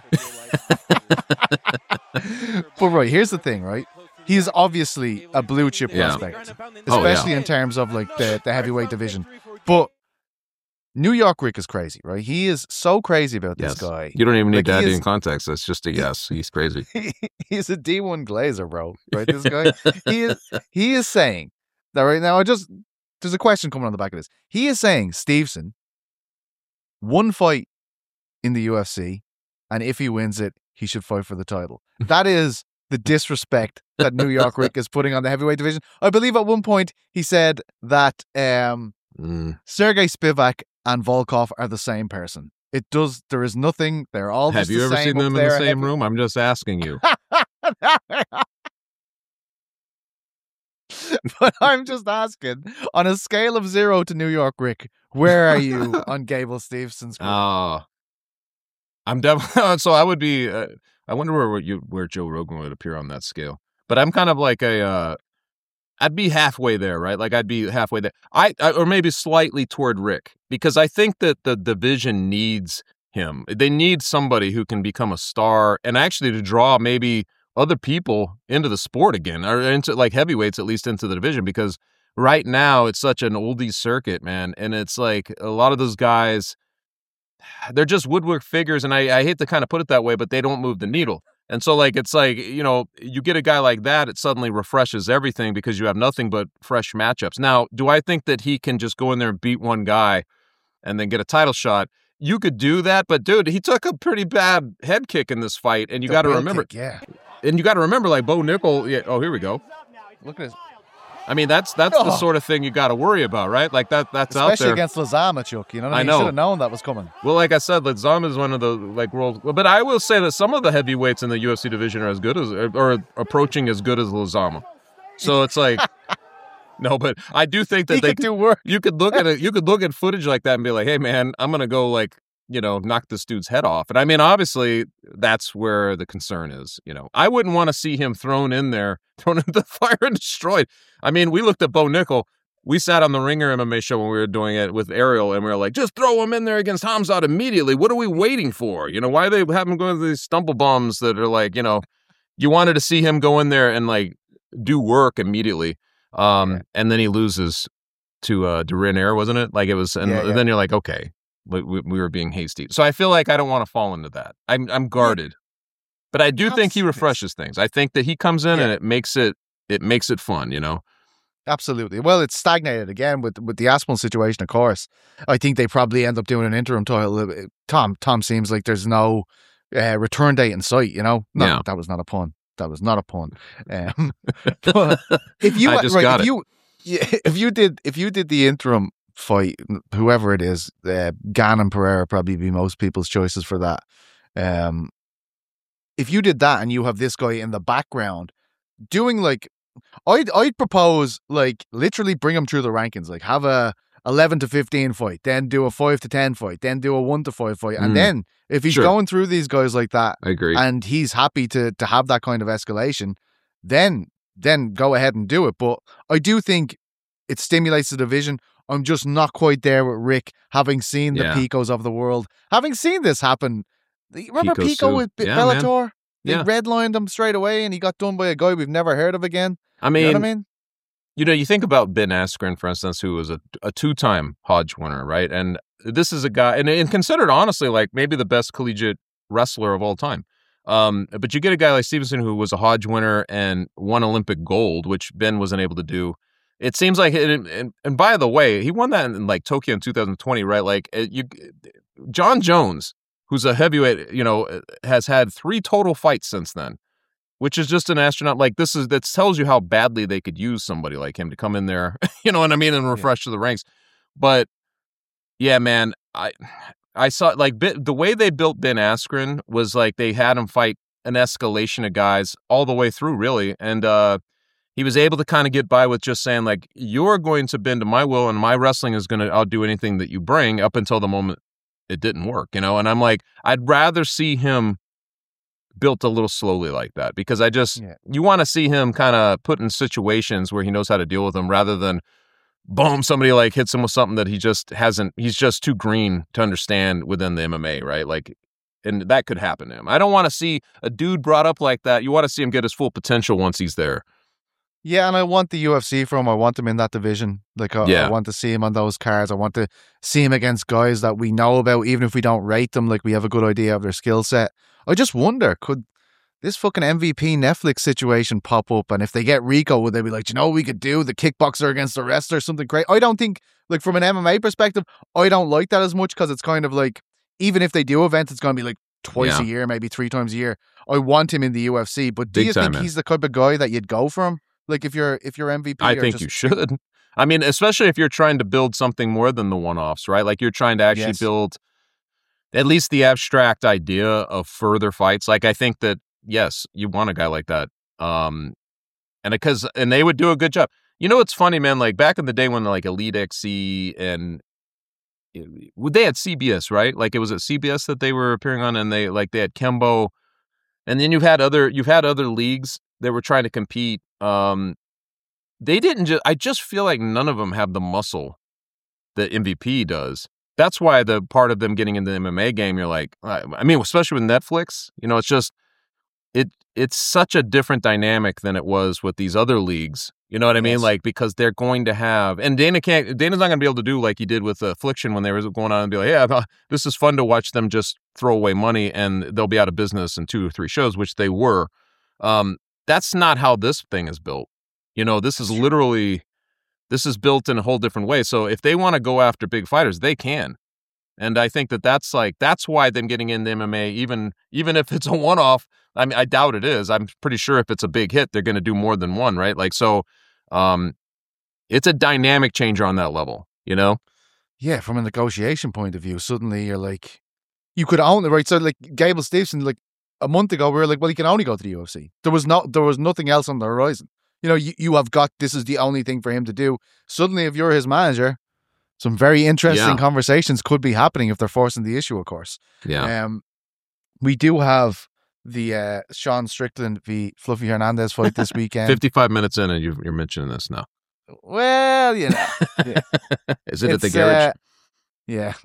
But right, here's the thing, right? He's obviously a blue chip Yeah. prospect, Oh, yeah. especially in terms of like the, the heavyweight division. But New York Rick is crazy, right? He is so crazy about this yes, guy. you don't even need Like, that he in is- context. That's just a yes. He's crazy. He's a D one Glazer, bro. Right? This guy, he is he is saying that right now. I just there's a question coming on the back of this. He is saying Stevenson one fight in the U F C, and if he wins it, he should fight for the title. That is the disrespect that New York Rick is putting on the heavyweight division. I believe at one point he said that um, Mm. Sergey Spivak and Volkov are the same person. It does. There is nothing. They're all Have just you the ever same seen up them in the there. same room? I'm just asking you. But I'm just asking, on a scale of zero to New York Rick, where are you on Gable Stevenson's group? Uh, I'm definitely. So I would be. Uh, I wonder where you where Joe Rogan would appear on that scale. But I'm kind of like a. Uh, I'd be halfway there, right? Like I'd be halfway there. I, I or maybe slightly toward Rick, because I think that the division needs him. They need somebody who can become a star and actually to draw maybe other people into the sport again, or into like heavyweights at least into the division. Because right now it's such an oldies circuit, man. And it's like a lot of those guys, they're just woodwork figures. And I, I hate to kind of put it that way, but they don't move the needle. And so, like, it's like, you know, you get a guy like that, it suddenly refreshes everything because you have nothing but fresh matchups. Now, do I think that he can just go in there and beat one guy and then get a title shot? You could do that, but dude, he took a pretty bad head kick in this fight, and you got to remember, kick, yeah, and you got to remember, like Bo Nickel. Yeah, oh, here we go. Look at his. I mean, that's that's oh. the sort of thing you got to worry about, right? Like that that's Especially out there. against Lozama, Chuck. You know what I mean? I know. Should have known that was coming. Well, like I said, Lozama is one of the like world. But I will say that some of the heavyweights in the U F C division are as good as, or approaching as good as Lozama. So it's like, no, but I do think that he they could do work. You could look at it. You could look at footage like that and be like, hey, man, I'm gonna go like, you know, knock this dude's head off. And I mean, obviously, that's where the concern is. You know, I wouldn't want to see him thrown in there, thrown into the fire and destroyed. I mean, we looked at Bo Nickel. We sat on the Ringer M M A show when we were doing it with Ariel, and we were like, just throw him in there against Khamzat immediately. What are we waiting for? You know, why do they have him going to these stumble bombs that are like, you know, you wanted to see him go in there and like do work immediately. Um, yeah. And then he loses to uh, Durin Air, wasn't it? Like it was, and yeah, yeah. then you're like, okay, we, we were being hasty. So I feel like I don't want to fall into that. I'm I'm guarded, but I do think he refreshes things. I think that he comes in yeah. and it makes it it makes it fun. You know. Absolutely. Well, it's stagnated again with with the Aspinall situation, of course. I think they probably end up doing an interim title. Tom, Tom seems like there's no uh, return date in sight, you know? No, yeah. That was not a pun. That was not a pun. Um, but if you, I just right, got if it. you, if you did, if you did the interim fight, whoever it is, uh, Gann and Pereira probably be most people's choices for that. Um, if you did that and you have this guy in the background doing like, I'd I'd propose like literally bring him through the rankings, like have a eleven to fifteen fight, then do a five to ten fight, then do a one to five fight, and mm. then if he's sure. going through these guys like that, I agree, and he's happy to to have that kind of escalation, then then go ahead and do it. But I do think it stimulates the division. I'm just not quite there with Rick, having seen the yeah. Picos of the world, having seen this happen. Remember Pico, Pico with yeah, Bellator? Man. They yeah. redlined him straight away, and he got done by a guy we've never heard of again. I mean, you know what I mean? You know, you think about Ben Askren, for instance, who was a, a two-time Hodge winner, right? And this is a guy, and, and considered, honestly, like maybe the best collegiate wrestler of all time. Um, but you get a guy like Stevenson, who was a Hodge winner and won Olympic gold, which Ben wasn't able to do. It seems like, it, and, and by the way, he won that in like Tokyo in two thousand twenty, right? Like you, John Jones, who's a heavyweight, you know, has had three total fights since then, which is just an astronaut. Like this is, that tells you how badly they could use somebody like him to come in there, you know what I mean, and refresh yeah. the ranks. But yeah, man, I I saw like the way they built Ben Askren was like they had him fight an escalation of guys all the way through, really, and uh, he was able to kind of get by with just saying like, you're going to bend to my will, and my wrestling is going to outdo anything that you bring, up until the moment it didn't work, you know? And I'm like, I'd rather see him built a little slowly like that, because I just, yeah. you want to see him kind of put in situations where he knows how to deal with them, rather than boom, somebody like hits him with something that he just hasn't, he's just too green to understand within the M M A, right? Like, and that could happen to him. I don't want to see a dude brought up like that. You want to see him get his full potential once he's there. Yeah, and I want the U F C for him. I want him in that division. Like, I, yeah. I want to see him on those cards. I want to see him against guys that we know about, even if we don't rate them. Like, we have a good idea of their skill set. I just wonder, could this fucking M V P Netflix situation pop up? And if they get Rico, would they be like, you know what we could do? The kickboxer against the wrestler, something great. I don't think, like, from an M M A perspective, I don't like that as much, because it's kind of like, even if they do events, it's going to be like twice yeah. a year, maybe three times a year. I want him in the U F C, but do Big you time, think man. he's the type of guy that you'd go for him? Like, if you're if you're M V P, I think just... you should. I mean, especially if you're trying to build something more than the one-offs, right? Like, you're trying to actually yes. build at least the abstract idea of further fights. Like, I think that, yes, you want a guy like that. Um, and because and they would do a good job. You know, it's funny, man. Like, back in the day when like Elite X C and they had C B S, right? Like, it was at C B S that they were appearing on, and they like they had Kembo, and then you've had other you've had other leagues that were trying to compete. Um, they didn't just, I just feel like none of them have the muscle that M V P does. That's why the part of them getting into the M M A game, you're like, I mean, especially with Netflix, you know, it's just, it it's such a different dynamic than it was with these other leagues. You know what I mean? Yes. Like, because they're going to have, and Dana can't, Dana's not going to be able to do like he did with Affliction when they were going on and be like, yeah, this is fun to watch them just throw away money and they'll be out of business in two or three shows, which they were. Um, that's not how this thing is built. You know, this is literally, this is built in a whole different way. So if they want to go after big fighters, they can. And I think that that's like, that's why them getting into M M A, even, even if it's a one-off, I mean, I doubt it is. I'm pretty sure if it's a big hit, they're going to do more than one, right? Like, so, um, it's a dynamic changer on that level, you know? Yeah, from a negotiation point of view, suddenly you're like, you could own it, right? So like Gable Steveson, like a month ago, we were like, well, he can only go to the U F C. There was no, there was nothing else on the horizon. You know, you, you have got, this is the only thing for him to do. Suddenly, if you're his manager, some very interesting Yeah. conversations could be happening if they're forcing the issue, of course. Yeah. Um, we do have the uh, Sean Strickland v. Fluffy Hernandez fight this weekend. fifty-five minutes in and you're, you're mentioning this now. Well, you know. Yeah. Is it at the It's, garage? uh, yeah.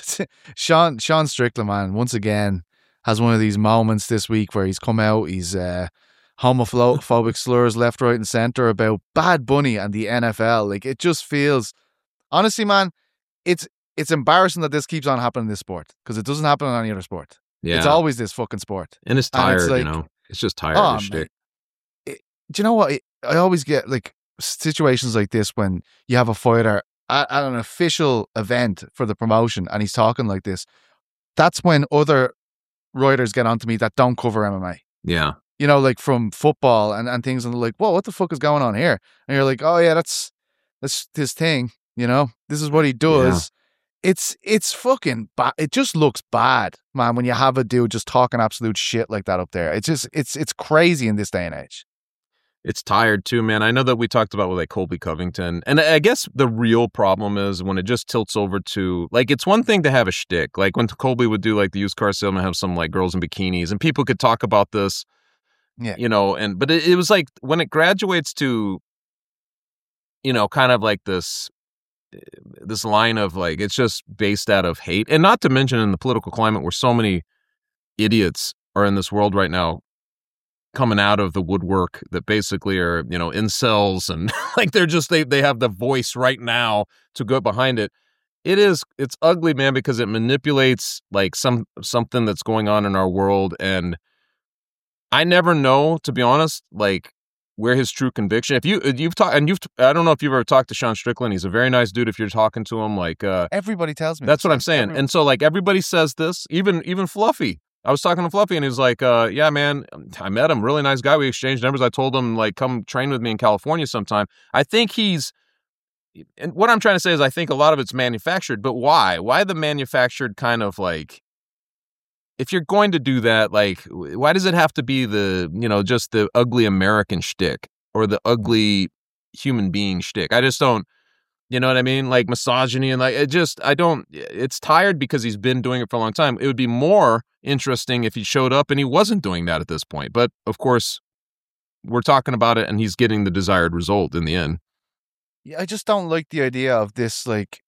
Sean Sean Strickland, man, once again, has one of these moments this week where he's come out, he's uh, homophobic slurs left, right, and center about Bad Bunny and the N F L. Like, it just feels, honestly, man, it's it's embarrassing that this keeps on happening in this sport because it doesn't happen in any other sport. Yeah. It's always this fucking sport. and it's and tired, it's like- you know? It's just tired Oh, of this man. shit. It, do you know what? It, I always get like situations like this when you have a fighter at, at an official event for the promotion and he's talking like this. That's when other writers get onto me that don't cover M M A. Yeah. You know, like from football and, and things, and they're like, whoa, what the fuck is going on here? And you're like, oh yeah, that's that's his thing. You know, this is what he does. It's it's fucking bad. It just looks bad, man, when you have a dude just talking absolute shit like that up there. It's just it's it's crazy in this day and age. It's tired too, man. I know that we talked about with like Colby Covington. And I guess the real problem is when it just tilts over to, like, it's one thing to have a shtick. Like when Colby would do like the used car salesman, have some like girls in bikinis and people could talk about this, Yeah. you know, and, but it, it was like when it graduates to, you know, kind of like this, this line of like, it's just based out of hate. And not to mention in the political climate where so many idiots are in this world right now, coming out of the woodwork that basically are, you know, incels and like they're just, they they have the voice right now to go behind it. It is, it's ugly, man, because it manipulates like some something that's going on in our world. And I never know, to be honest, like where his true conviction, if you, you've talked, and you've, I don't know if you've ever talked to Sean Strickland. He's a very nice dude if you're talking to him. Like, uh, Everybody tells me that's this. what I'm saying. Every- And so like everybody says this, even, even Fluffy. I was talking to Fluffy and he was like, uh, yeah, man, I met him. Really nice guy. We exchanged numbers. I told him, like, come train with me in California sometime. I think he's, and what I'm trying to say is I think a lot of it's manufactured, but why? Why the manufactured kind of like, if you're going to do that, like, why does it have to be the, you know, just the ugly American shtick or the ugly human being shtick? I just don't, you know what I mean? Like misogyny and like, it just, I don't, it's tired because he's been doing it for a long time. It would be more interesting if he showed up and he wasn't doing that at this point. But of course, we're talking about it and he's getting the desired result in the end. Yeah, I just don't like the idea of this, like,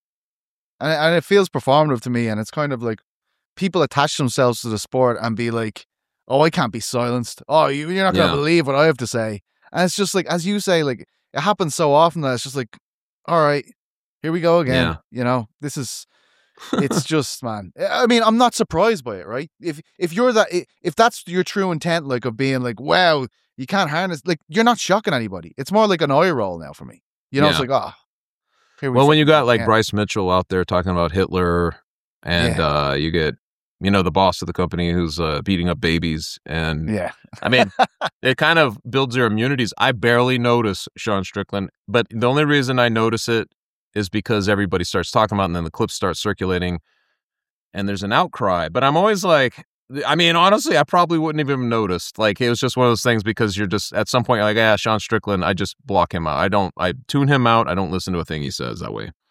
and, and it feels performative to me. And it's kind of like people attach themselves to the sport and be like, oh, I can't be silenced. Oh, you, you're not going to Yeah. believe what I have to say. And it's just like, as you say, like, it happens so often that it's just like, all right, here we go again. Yeah. You know, this is, it's just, man. I mean, I'm not surprised by it, right? If if you're that, if that's your true intent, like of being like, wow, you can't harness, like, you're not shocking anybody. It's more like an eye roll now for me. You know, it's Yeah. like, oh. Here we Well, when you fucking got go like again. Bryce Mitchell out there talking about Hitler and uh, you get, you know, the boss of the company who's uh, beating up babies. And Yeah. I mean, it kind of builds their immunities. I barely notice Sean Strickland, but the only reason I notice it is because everybody starts talking about it and then the clips start circulating and there's an outcry. But I'm always like, I mean, honestly, I probably wouldn't have even noticed. Like, it was just one of those things because you're just, at some point, you're like, yeah, Sean Strickland, I just block him out. I don't, I tune him out. I don't listen to a thing he says that way.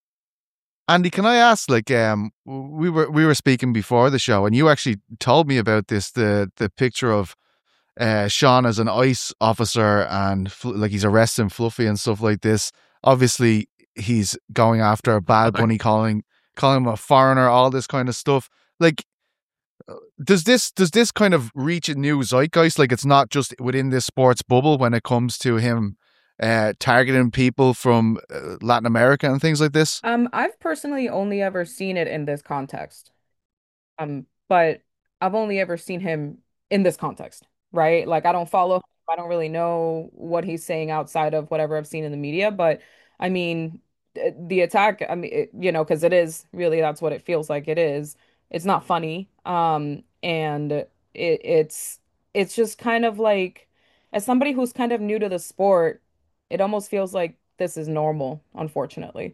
Andy, can I ask, like, um, we were we were speaking before the show, and you actually told me about this, the the picture of uh, Sean as an ICE officer, and fl- like he's arresting Fluffy and stuff like this. Obviously, he's going after Bad Bunny, calling calling him a foreigner, all this kind of stuff. Like, does this does this kind of reach a new zeitgeist? Like, it's not just within this sports bubble when it comes to him uh, targeting people from uh, Latin America and things like this? Um, I've personally only ever seen it in this context. Um, but I've only ever seen him in this context, right? Like I don't follow him. I don't really know what he's saying outside of whatever I've seen in the media, but I mean, th- the attack, I mean, it, you know, because it is really that's what it feels like it is. It's not funny. Um, and it it's it's just kind of like as somebody who's kind of new to the sport, it almost feels like this is normal, unfortunately.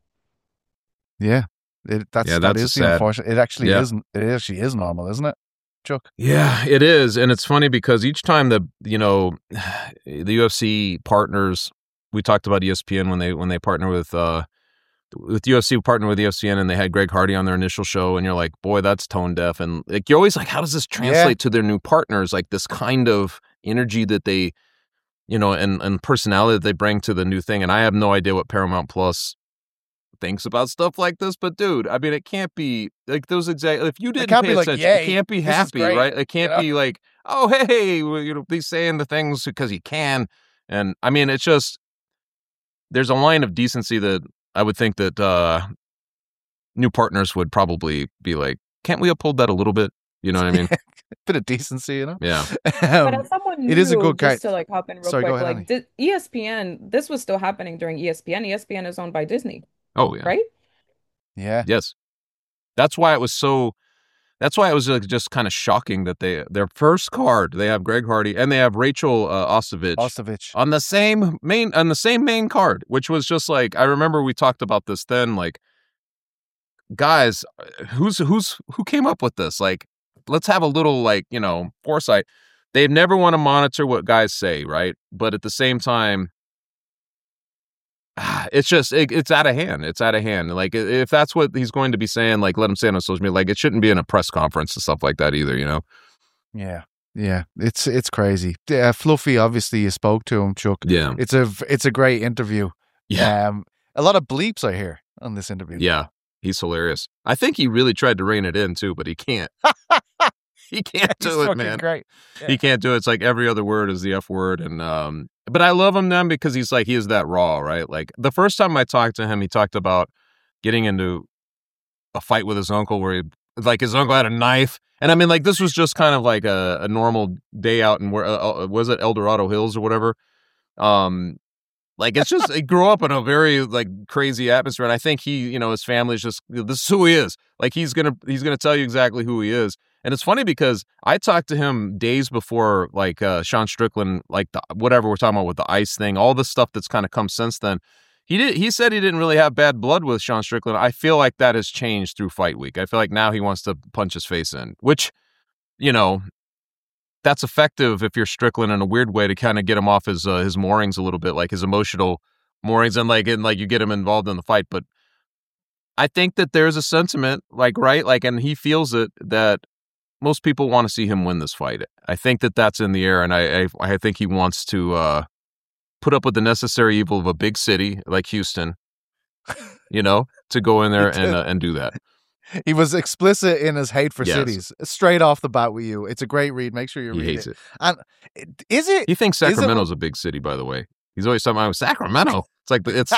Yeah, it, that's Yeah, that that's a is the sad- unfortunate. It actually Yeah. isn't. It actually is normal, isn't it, Chuck? Yeah, it is. And it's funny because each time the, you know, the U F C partners, we talked about E S P N when they when they partner with uh with U F C partner with E S P N and they had Greg Hardy on their initial show and you're like, boy, that's tone deaf. And like you're always like, how does this translate to their new partners? Like this kind of energy that they, you know, and, and personality that they bring to the new thing. And I have no idea what Paramount Plus thinks about stuff like this, but dude, I mean, it can't be like those exact. If you didn't can't pay be like, attention, "Yay, it can't be this is happy, great," right? It can't you know? be like, oh, hey, well, you know, he's saying the things because he can. And I mean, it's just there's a line of decency that I would think that uh, new partners would probably be like, can't we uphold that a little bit? You know what I mean? Bit of decency, you know. Yeah. But Um, as someone new, it is a good just guy. to like hop in real Sorry, go quick, ahead, like di E S P N, this was still happening during E S P N. E S P N is owned by Disney, Oh yeah. right? Yeah, Yes. That's why it was so. That's why it was like, just kind of shocking that they their first card they have Greg Hardy and they have Rachel uh, Ostovich Ostovich. on the same main on the same main card, which was just like I remember we talked about this then. Like, guys, who's who's who came up with this? Like, let's have a little like you know foresight. They never want to monitor what guys say, right? But at the same time, it's just it, it's out of hand. It's out of hand. Like if that's what he's going to be saying, like let him say it on social media. Like it shouldn't be in a press conference and stuff like that either. You know? Yeah, yeah. It's it's crazy. Uh, Fluffy, obviously, you spoke to him, Chuck. Yeah. It's a it's a great interview. Yeah. Um, a lot of bleeps I hear on this interview. Yeah. He's hilarious. I think he really tried to rein it in too, but he can't. He can't He's do it, fucking man. great. He can't do it. It's like every other word is the F word. And um, but I love him then because he's like he is that raw, right? Like the first time I talked to him, he talked about getting into a fight with his uncle where he like his uncle had a knife. And I mean, like this was just kind of like a, a normal day out in where uh, was it El Dorado Hills or whatever. Um, like it's just he grew up in a very like crazy atmosphere, and I think he, you know, his family's just this is who he is. Like he's gonna he's gonna tell you exactly who he is. And it's funny because I talked to him days before, like uh, Sean Strickland, like the, whatever we're talking about with the ice thing, all the stuff that's kind of come since then. He did. He said he didn't really have bad blood with Sean Strickland. I feel like that has changed through fight week. I feel like now he wants to punch his face in, which, you know, that's effective if you're Strickland in a weird way to kind of get him off his uh, his moorings a little bit, like his emotional moorings, and like and like you get him involved in the fight. But I think that there's a sentiment, like right, like, and he feels it that most people want to see him win this fight. I think that that's in the air, and I I, I think he wants to uh, put up with the necessary evil of a big city like Houston, you know, to go in there and uh, and do that. He was explicit in his hate for Yes. cities straight off the bat with you. It's a great read. Make sure you He read hates it. it. And is it? He thinks is it- Sacramento's a big city, by the way. He's always talking about Sacramento. It's like it's.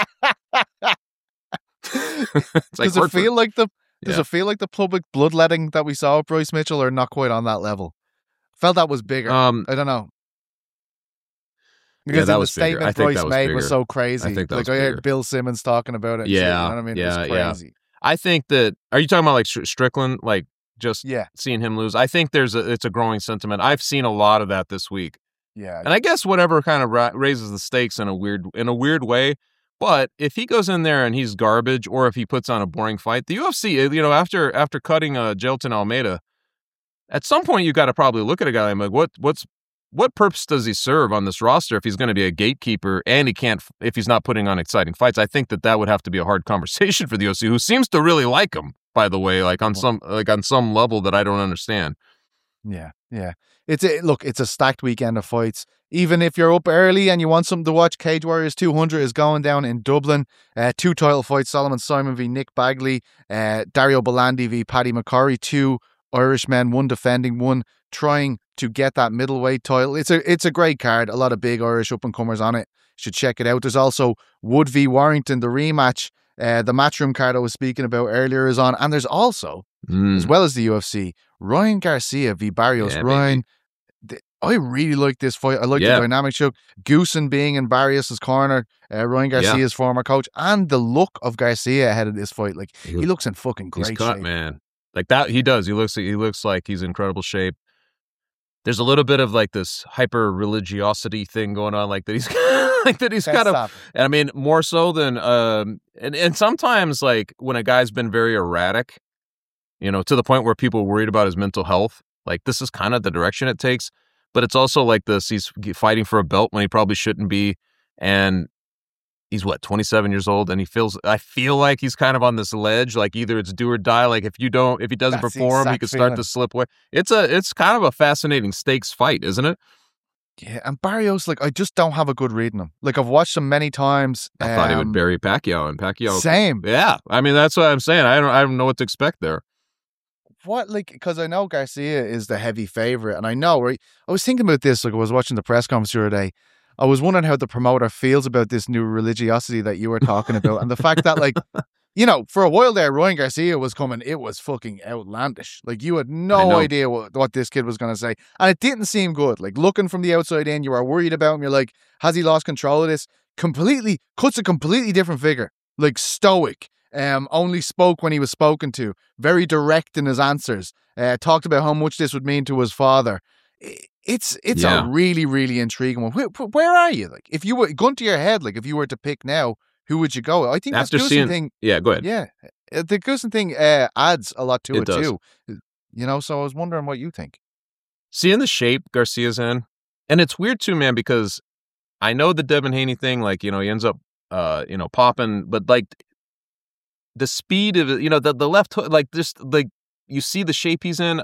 it's like does it Hartford. feel like the does Yeah. it feel like the public bloodletting that we saw with Bryce Mitchell, or not quite on that level? Felt that was bigger. Um, I don't know. Yeah, Because that in the was bigger. I statement think Bryce that was made bigger. was so crazy. I think that like was I bigger. heard Bill Simmons talking about it. And shit, Yeah, you know what I mean? yeah, it was yeah. crazy. I think that. Are you talking about like Str- Strickland? Like just Yeah, seeing him lose? I think there's a it's a growing sentiment. I've seen a lot of that this week, yeah. and I guess whatever kind of ra- raises the stakes in a weird in a weird way. But if he goes in there and he's garbage, or if he puts on a boring fight, the U F C, you know, after after cutting uh, Jailton Almeida, at some point you got to probably look at a guy and be like, what what's what purpose does he serve on this roster if he's going to be a gatekeeper and he can't if he's not putting on exciting fights? I think that that would have to be a hard conversation for the U F C, who seems to really like him, by the way, like on some like on some level that I don't understand. Yeah, yeah. It's a look. It's a stacked weekend of fights. Even if you're up early and you want something to watch, Cage Warriors two hundred is going down in Dublin. Uh, two title fights: Solomon Simon v Nick Bagley, uh, Dario Belandi v Paddy McCurry. Two Irishmen, one defending, one trying to get that middleweight title. It's a it's a great card. A lot of big Irish up-and-comers on it. You should check it out. There's also Wood v Warrington, the rematch. Uh, the Matchroom card I was speaking about earlier is on. And there's also, Mm. as well as the U F C, Ryan Garcia v Barrios. Yeah, Ryan, th- I really like this fight. I like Yeah. the dynamic show. Goosen being in Barrios' corner, uh, Ryan Garcia's former coach, and the look of Garcia ahead of this fight. Like, He he look- looks in fucking great He's cut, shape. man. Like that, he does. He looks. He looks like he's in incredible shape. There's a little bit of like this hyper religiosity thing going on, like that. He's like that. He's Can't kind of. stop. I mean, more so than um, and and sometimes like when a guy's been very erratic, you know, to the point where people are worried about his mental health. Like this is kind of the direction it takes. But it's also like this. He's fighting for a belt when he probably shouldn't be, and he's what, twenty-seven years old, and he feels. I feel like he's kind of on this ledge. Like either it's do or die. Like if you don't, if he doesn't That's the perform, he exact could start feeling. to slip away. It's a, it's kind of a fascinating stakes fight, isn't it? Yeah, and Barrios, like, I just don't have a good read on him. Like, I've watched him many times. I thought he would um, bury Pacquiao, and Pacquiao. Same. Yeah, I mean that's what I'm saying. I don't, I don't know what to expect there. What, like, because I know Garcia is the heavy favorite, and I know, right? I was thinking about this, like, I was watching the press conference the other day. I was wondering how the promoter feels about this new religiosity that you were talking about, and the fact that, like, you know, for a while there, Ryan Garcia was coming, it was fucking outlandish. Like, you had I no know. idea what, what this kid was going to say, and it didn't seem good. Like, looking from the outside in, you were worried about him. You're like, has he lost control of this? Completely, cuts a completely different figure. Like, stoic. Um, only spoke when he was spoken to. Very direct in his answers. Uh, talked about how much this would mean to his father. I- It's it's Yeah. a really really intriguing one. Where, where are you? Like, if you were gun to your head, like if you were to pick now, who would you go? I think After this Goosen seeing, thing. yeah, go ahead. Yeah, uh, the Goosen thing uh, adds a lot to It it, does. too. You know, so I was wondering what you think. Seeing the shape Garcia's in, and it's weird too, man, because I know the Devin Haney thing, like, you know, he ends up, uh, you know, popping, but like the speed of it, you know, the, the left hook, like just like you see the shape he's in.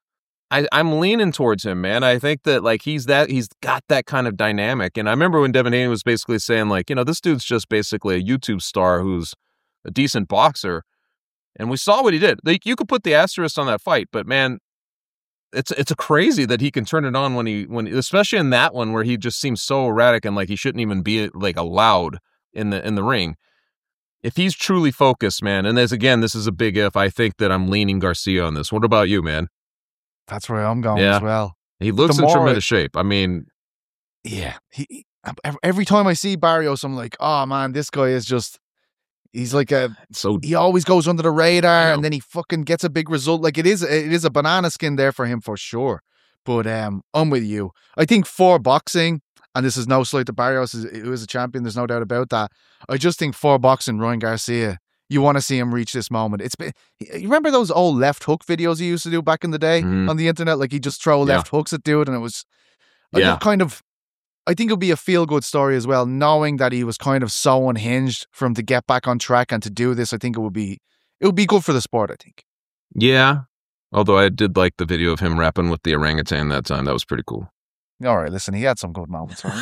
I, I'm leaning towards him, man. I think that like he's that he's got that kind of dynamic. And I remember when Devin Haney was basically saying, like, you know, this dude's just basically a YouTube star who's a decent boxer. And we saw what he did. Like, you could put the asterisk on that fight, but man, it's it's a crazy that he can turn it on when he when especially in that one where he just seems so erratic and like he shouldn't even be like allowed in the in the ring. If he's truly focused, man, and there's again, this is a big if. I think that I'm leaning Garcia on this. What about you, man? That's where I'm going Yeah. as well. He looks The in more tremendous shape. I mean, Yeah, he. ev- Every time I see Barrios, I'm like, oh man, this guy is just. He's like a. so He always goes under the radar, know. and then he fucking gets a big result. Like it is, it is a banana skin there for him for sure. But um, I'm with you. I think for boxing, and this is no slight to Barrios, who is a champion. There's no doubt about that. I just think for boxing, Ryan Garcia, you want to see him reach this moment. It's been. You remember those old left hook videos he used to do back in the day Mhm. on the internet? Like he just throw Yeah. left hooks at dude, and it was. I Yeah. think kind of. I think it'll be a feel good story as well, knowing that he was kind of so unhinged for him to get back on track and to do this. I think it would be it would be good for the sport, I think. yeah. Although I did like the video of him rapping with the orangutan that time. That was pretty cool. All right, listen, he had some good moments. Right?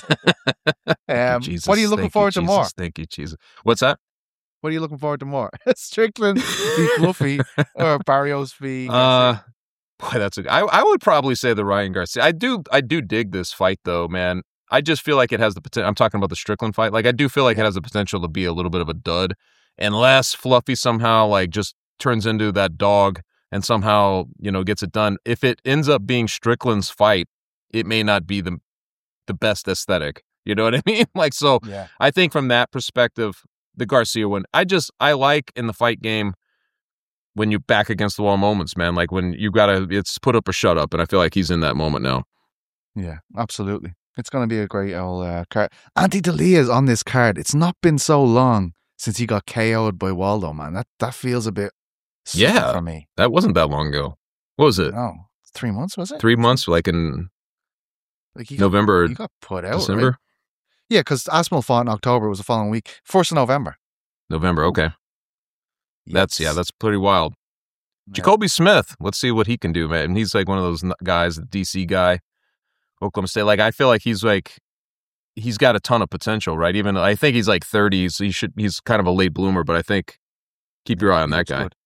Thank you, Um, Jesus. what are you looking Thank forward to Jesus. more? Thank you, Jesus. What's that? What are you looking forward to more? Strickland v. Fluffy or Barrios v. Uh, boy, that's a. I I would probably say the Ryan Garcia. I do I do dig this fight though, man. I just feel like it has the potential. I'm talking about the Strickland fight. Like I do feel like it has the potential to be a little bit of a dud, unless Fluffy somehow like just turns into that dog and somehow you know gets it done. If it ends up being Strickland's fight, it may not be the the best aesthetic. You know what I mean? Like so. Yeah. I think from that perspective, the Garcia one. I just I like in the fight game when you back against the wall moments, man. Like when you gotta, it's put up or shut up, and I feel like he's in that moment now. Yeah, absolutely. It's going to be a great old uh, card. Andy D'Elia's on this card. It's not been so long since he got K O'd by Waldo, man. That that feels a bit sudden Yeah. for me. That wasn't that long ago. What was it? No, three months was it? Three months, like in Like he got, November, or he got put out, December, right? Yeah, because Aspinall fought in October. It was the following week, first of November. November. Okay, that's yeah, Yes. that's pretty wild. Yeah. Jacoby Smith. Let's see what he can do, man. He's like one of those n- guys, the D C guy, Oklahoma State. Like I feel like he's like he's got a ton of potential, right? Even I think he's like thirty, so he should. He's kind of a late bloomer, but I think keep your eye on He that looks guy. good.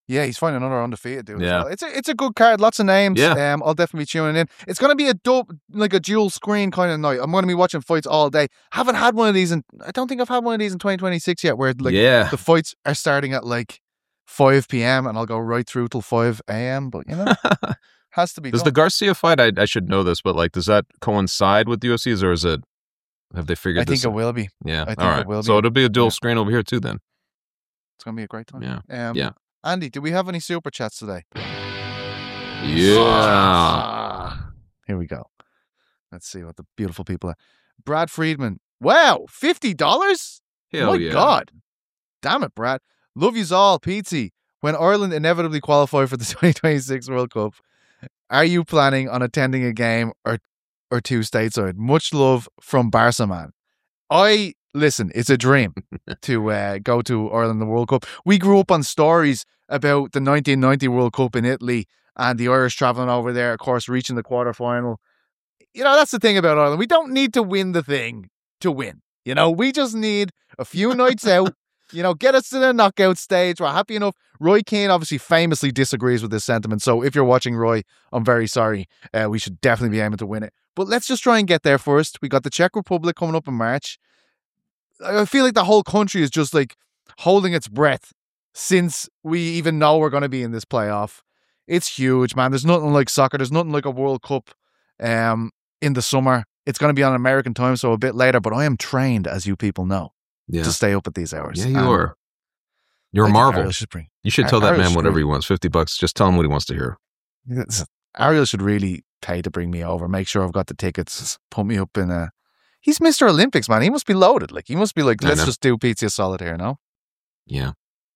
Yeah, he's fighting another undefeated dude. Yeah. As well. It's a it's a good card. Lots of names. Yeah. Um, I'll definitely be tuning in. It's going to be a dope, like a dual screen kind of night. I'm going to be watching fights all day. Haven't had one of these, in I don't think I've had one of these in twenty twenty-six yet, where like Yeah. the fights are starting at like five p.m. and I'll go right through till five a.m. But you know, has to be. Does done. the Garcia fight? I I should know this, but like, does that coincide with the U F C's, or is it? Have they figured I this? think it will be. Yeah. I think All right. it will be. So it'll be a dual Yeah. screen over here too. Then. It's going to be a great time. Yeah. Um, Yeah. Andy, do we have any super chats today? Yeah. Ah, here we go. Let's see what the beautiful people are. Brad Friedman. Wow, fifty dollars? Hell My yeah. God. Damn it, Brad. Love yous all, Pizzi. When Ireland inevitably qualify for the twenty twenty-six World Cup, are you planning on attending a game or or two stateside? Much love from Barca Man. I listen, it's a dream to uh, go to Ireland the World Cup. We grew up on stories about the nineteen ninety World Cup in Italy and the Irish travelling over there, of course, reaching the quarterfinal. You know, that's the thing about Ireland. We don't need to win the thing to win. You know, we just need a few nights out, you know, get us to the knockout stage. We're happy enough. Roy Keane obviously famously disagrees with this sentiment. So if you're watching Roy, I'm very sorry. Uh, we should definitely be aiming to win it. But let's just try and get there first. We got the Czech Republic coming up in March. I feel like the whole country is just like holding its breath since we even know we're going to be in this playoff. It's huge, man. There's nothing like soccer. There's nothing like a World Cup um, in the summer. It's going to be on American time, so a bit later, but I am trained, as you people know, Yeah. to stay up at these hours. Yeah, you And are. You're I a think marvel. Ariel should bring- You should Ar- tell that Ariel man should whatever really- he wants. Fifty bucks. Just tell him what he wants to hear. Yes. Ariel should really pay to bring me over, make sure I've got the tickets, put me up in a... He's Mister Olympics, man. He must be loaded. Like, he must be like, I let's know. just do Pizza Solid here, no? Yeah.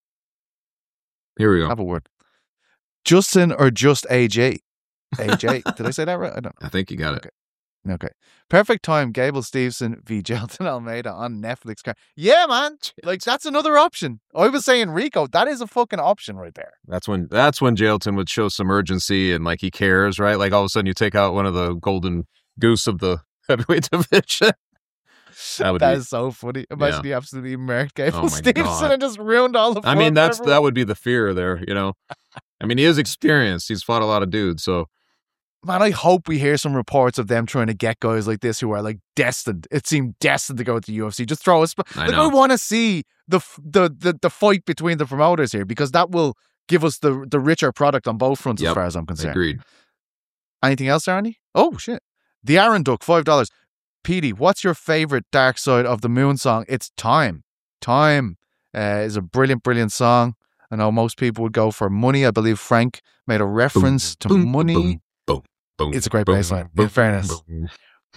Here we go. Have a word. Justin or just A J? A J. Did I say that right? I don't know. I think you got it. Okay. Okay. Perfect time. Gable Stevenson v. Gelton Almeida on Netflix. Yeah, man. Like, that's another option. I was saying Rico. That is a fucking option right there. That's when that's when Jailton would show some urgency and like he cares, right? Like all of a sudden you take out one of the golden goose of the heavyweight division. That would That be, is so funny. Imagine yeah. he absolutely murked Gable Oh my Stevenson God. and just ruined all the I fun mean, for that's everyone. that would be the fear there, you know. I mean, he is experienced. He's fought a lot of dudes, so Man, I hope we hear some reports of them trying to get guys like this who are like destined. It seemed destined to go to the U F C. Just throw us. I Like, know. I want to see the, f- the the the fight between the promoters here because that will give us the the richer product on both fronts as Yep. far as I'm concerned. agreed. Anything else, Arnie? Oh shit! The Aaron Duck, five dollars. Petey, what's your favorite Dark Side of the Moon song? It's Time. Time uh, is a brilliant, brilliant song. I know most people would go for Money. I believe Frank made a reference to boom, Money. boom, boom, boom, It's a great boom, bass line, boom, in fairness. boom.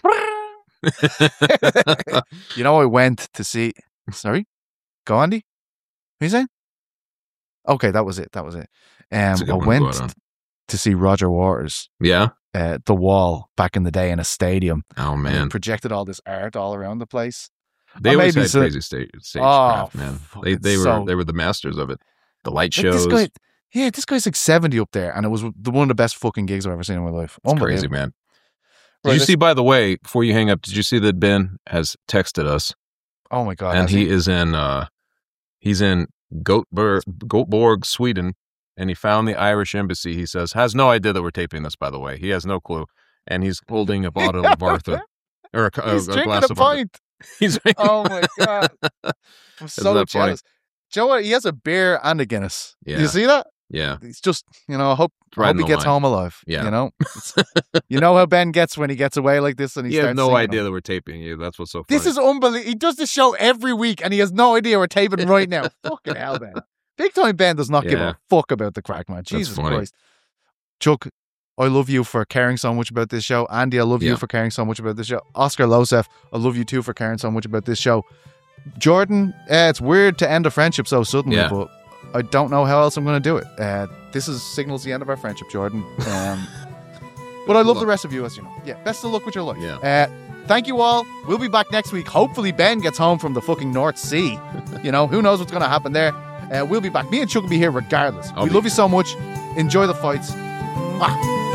You know, I went to see. Sorry, go Andy. What are you saying? Okay, that was it. That was it. That's Um, a good I one to went go out on. to see Roger Waters, Yeah. uh, The Wall, back in the day in a stadium. Oh And they man, projected all this art all around the place. they or always maybe had so- crazy stage Oh, stagecraft, man. They fucking they were so- they were the masters of it. The light Like, this shows. guy, yeah, this guy's like seventy up there, and it was the one of the best fucking gigs I've ever seen in my life. It's crazy, Unbelievable. man. Did Right, you this- see, by the way, before you hang up, did you see that Ben has texted us Oh my god! and has he is in uh he's in Göteborg, Göteborg, Sweden, and he found the Irish embassy. He says has no idea that we're taping this, by the way. He has no clue, and he's holding a bottle of Arthur or a, a, He's a drinking glass a of Arthur. pint. He's drinking. Oh my god! I'm so that funny? jealous. Joe, what? He has a beer and a Guinness. Yeah. You see that? Yeah, He's just, you know, I hope, I riding hope he the gets line. home alive. Yeah. You know? It's- you know how Ben gets when he gets away like this and he he has starts no singing idea them. that we're taping you. That's what's so funny. This is unbelievable. He does this show every week and he has no idea we're taping right now. Fucking hell, Ben. Big time Ben does not give Yeah. a fuck about the crack, man. Jesus funny. Christ. Chuck, I love you for caring so much about this show. Andy, I love Yeah. you for caring so much about this show. Oscar Losef, I love you too for caring so much about this show. Jordan, uh, it's weird to end a friendship so suddenly, Yeah. but I don't know how else I'm going to do it. Uh, this is signals the end of our friendship, Jordan. Um, but I love luck. the rest of you, as you know. Yeah, best of luck with your life. Yeah. Uh, thank you all. We'll be back next week. Hopefully Ben gets home from the fucking North Sea. You know, who knows what's going to happen there. Uh, we'll be back. Me and Chuck will be here regardless. I'll we be love you so much. Enjoy the fights. Mwah.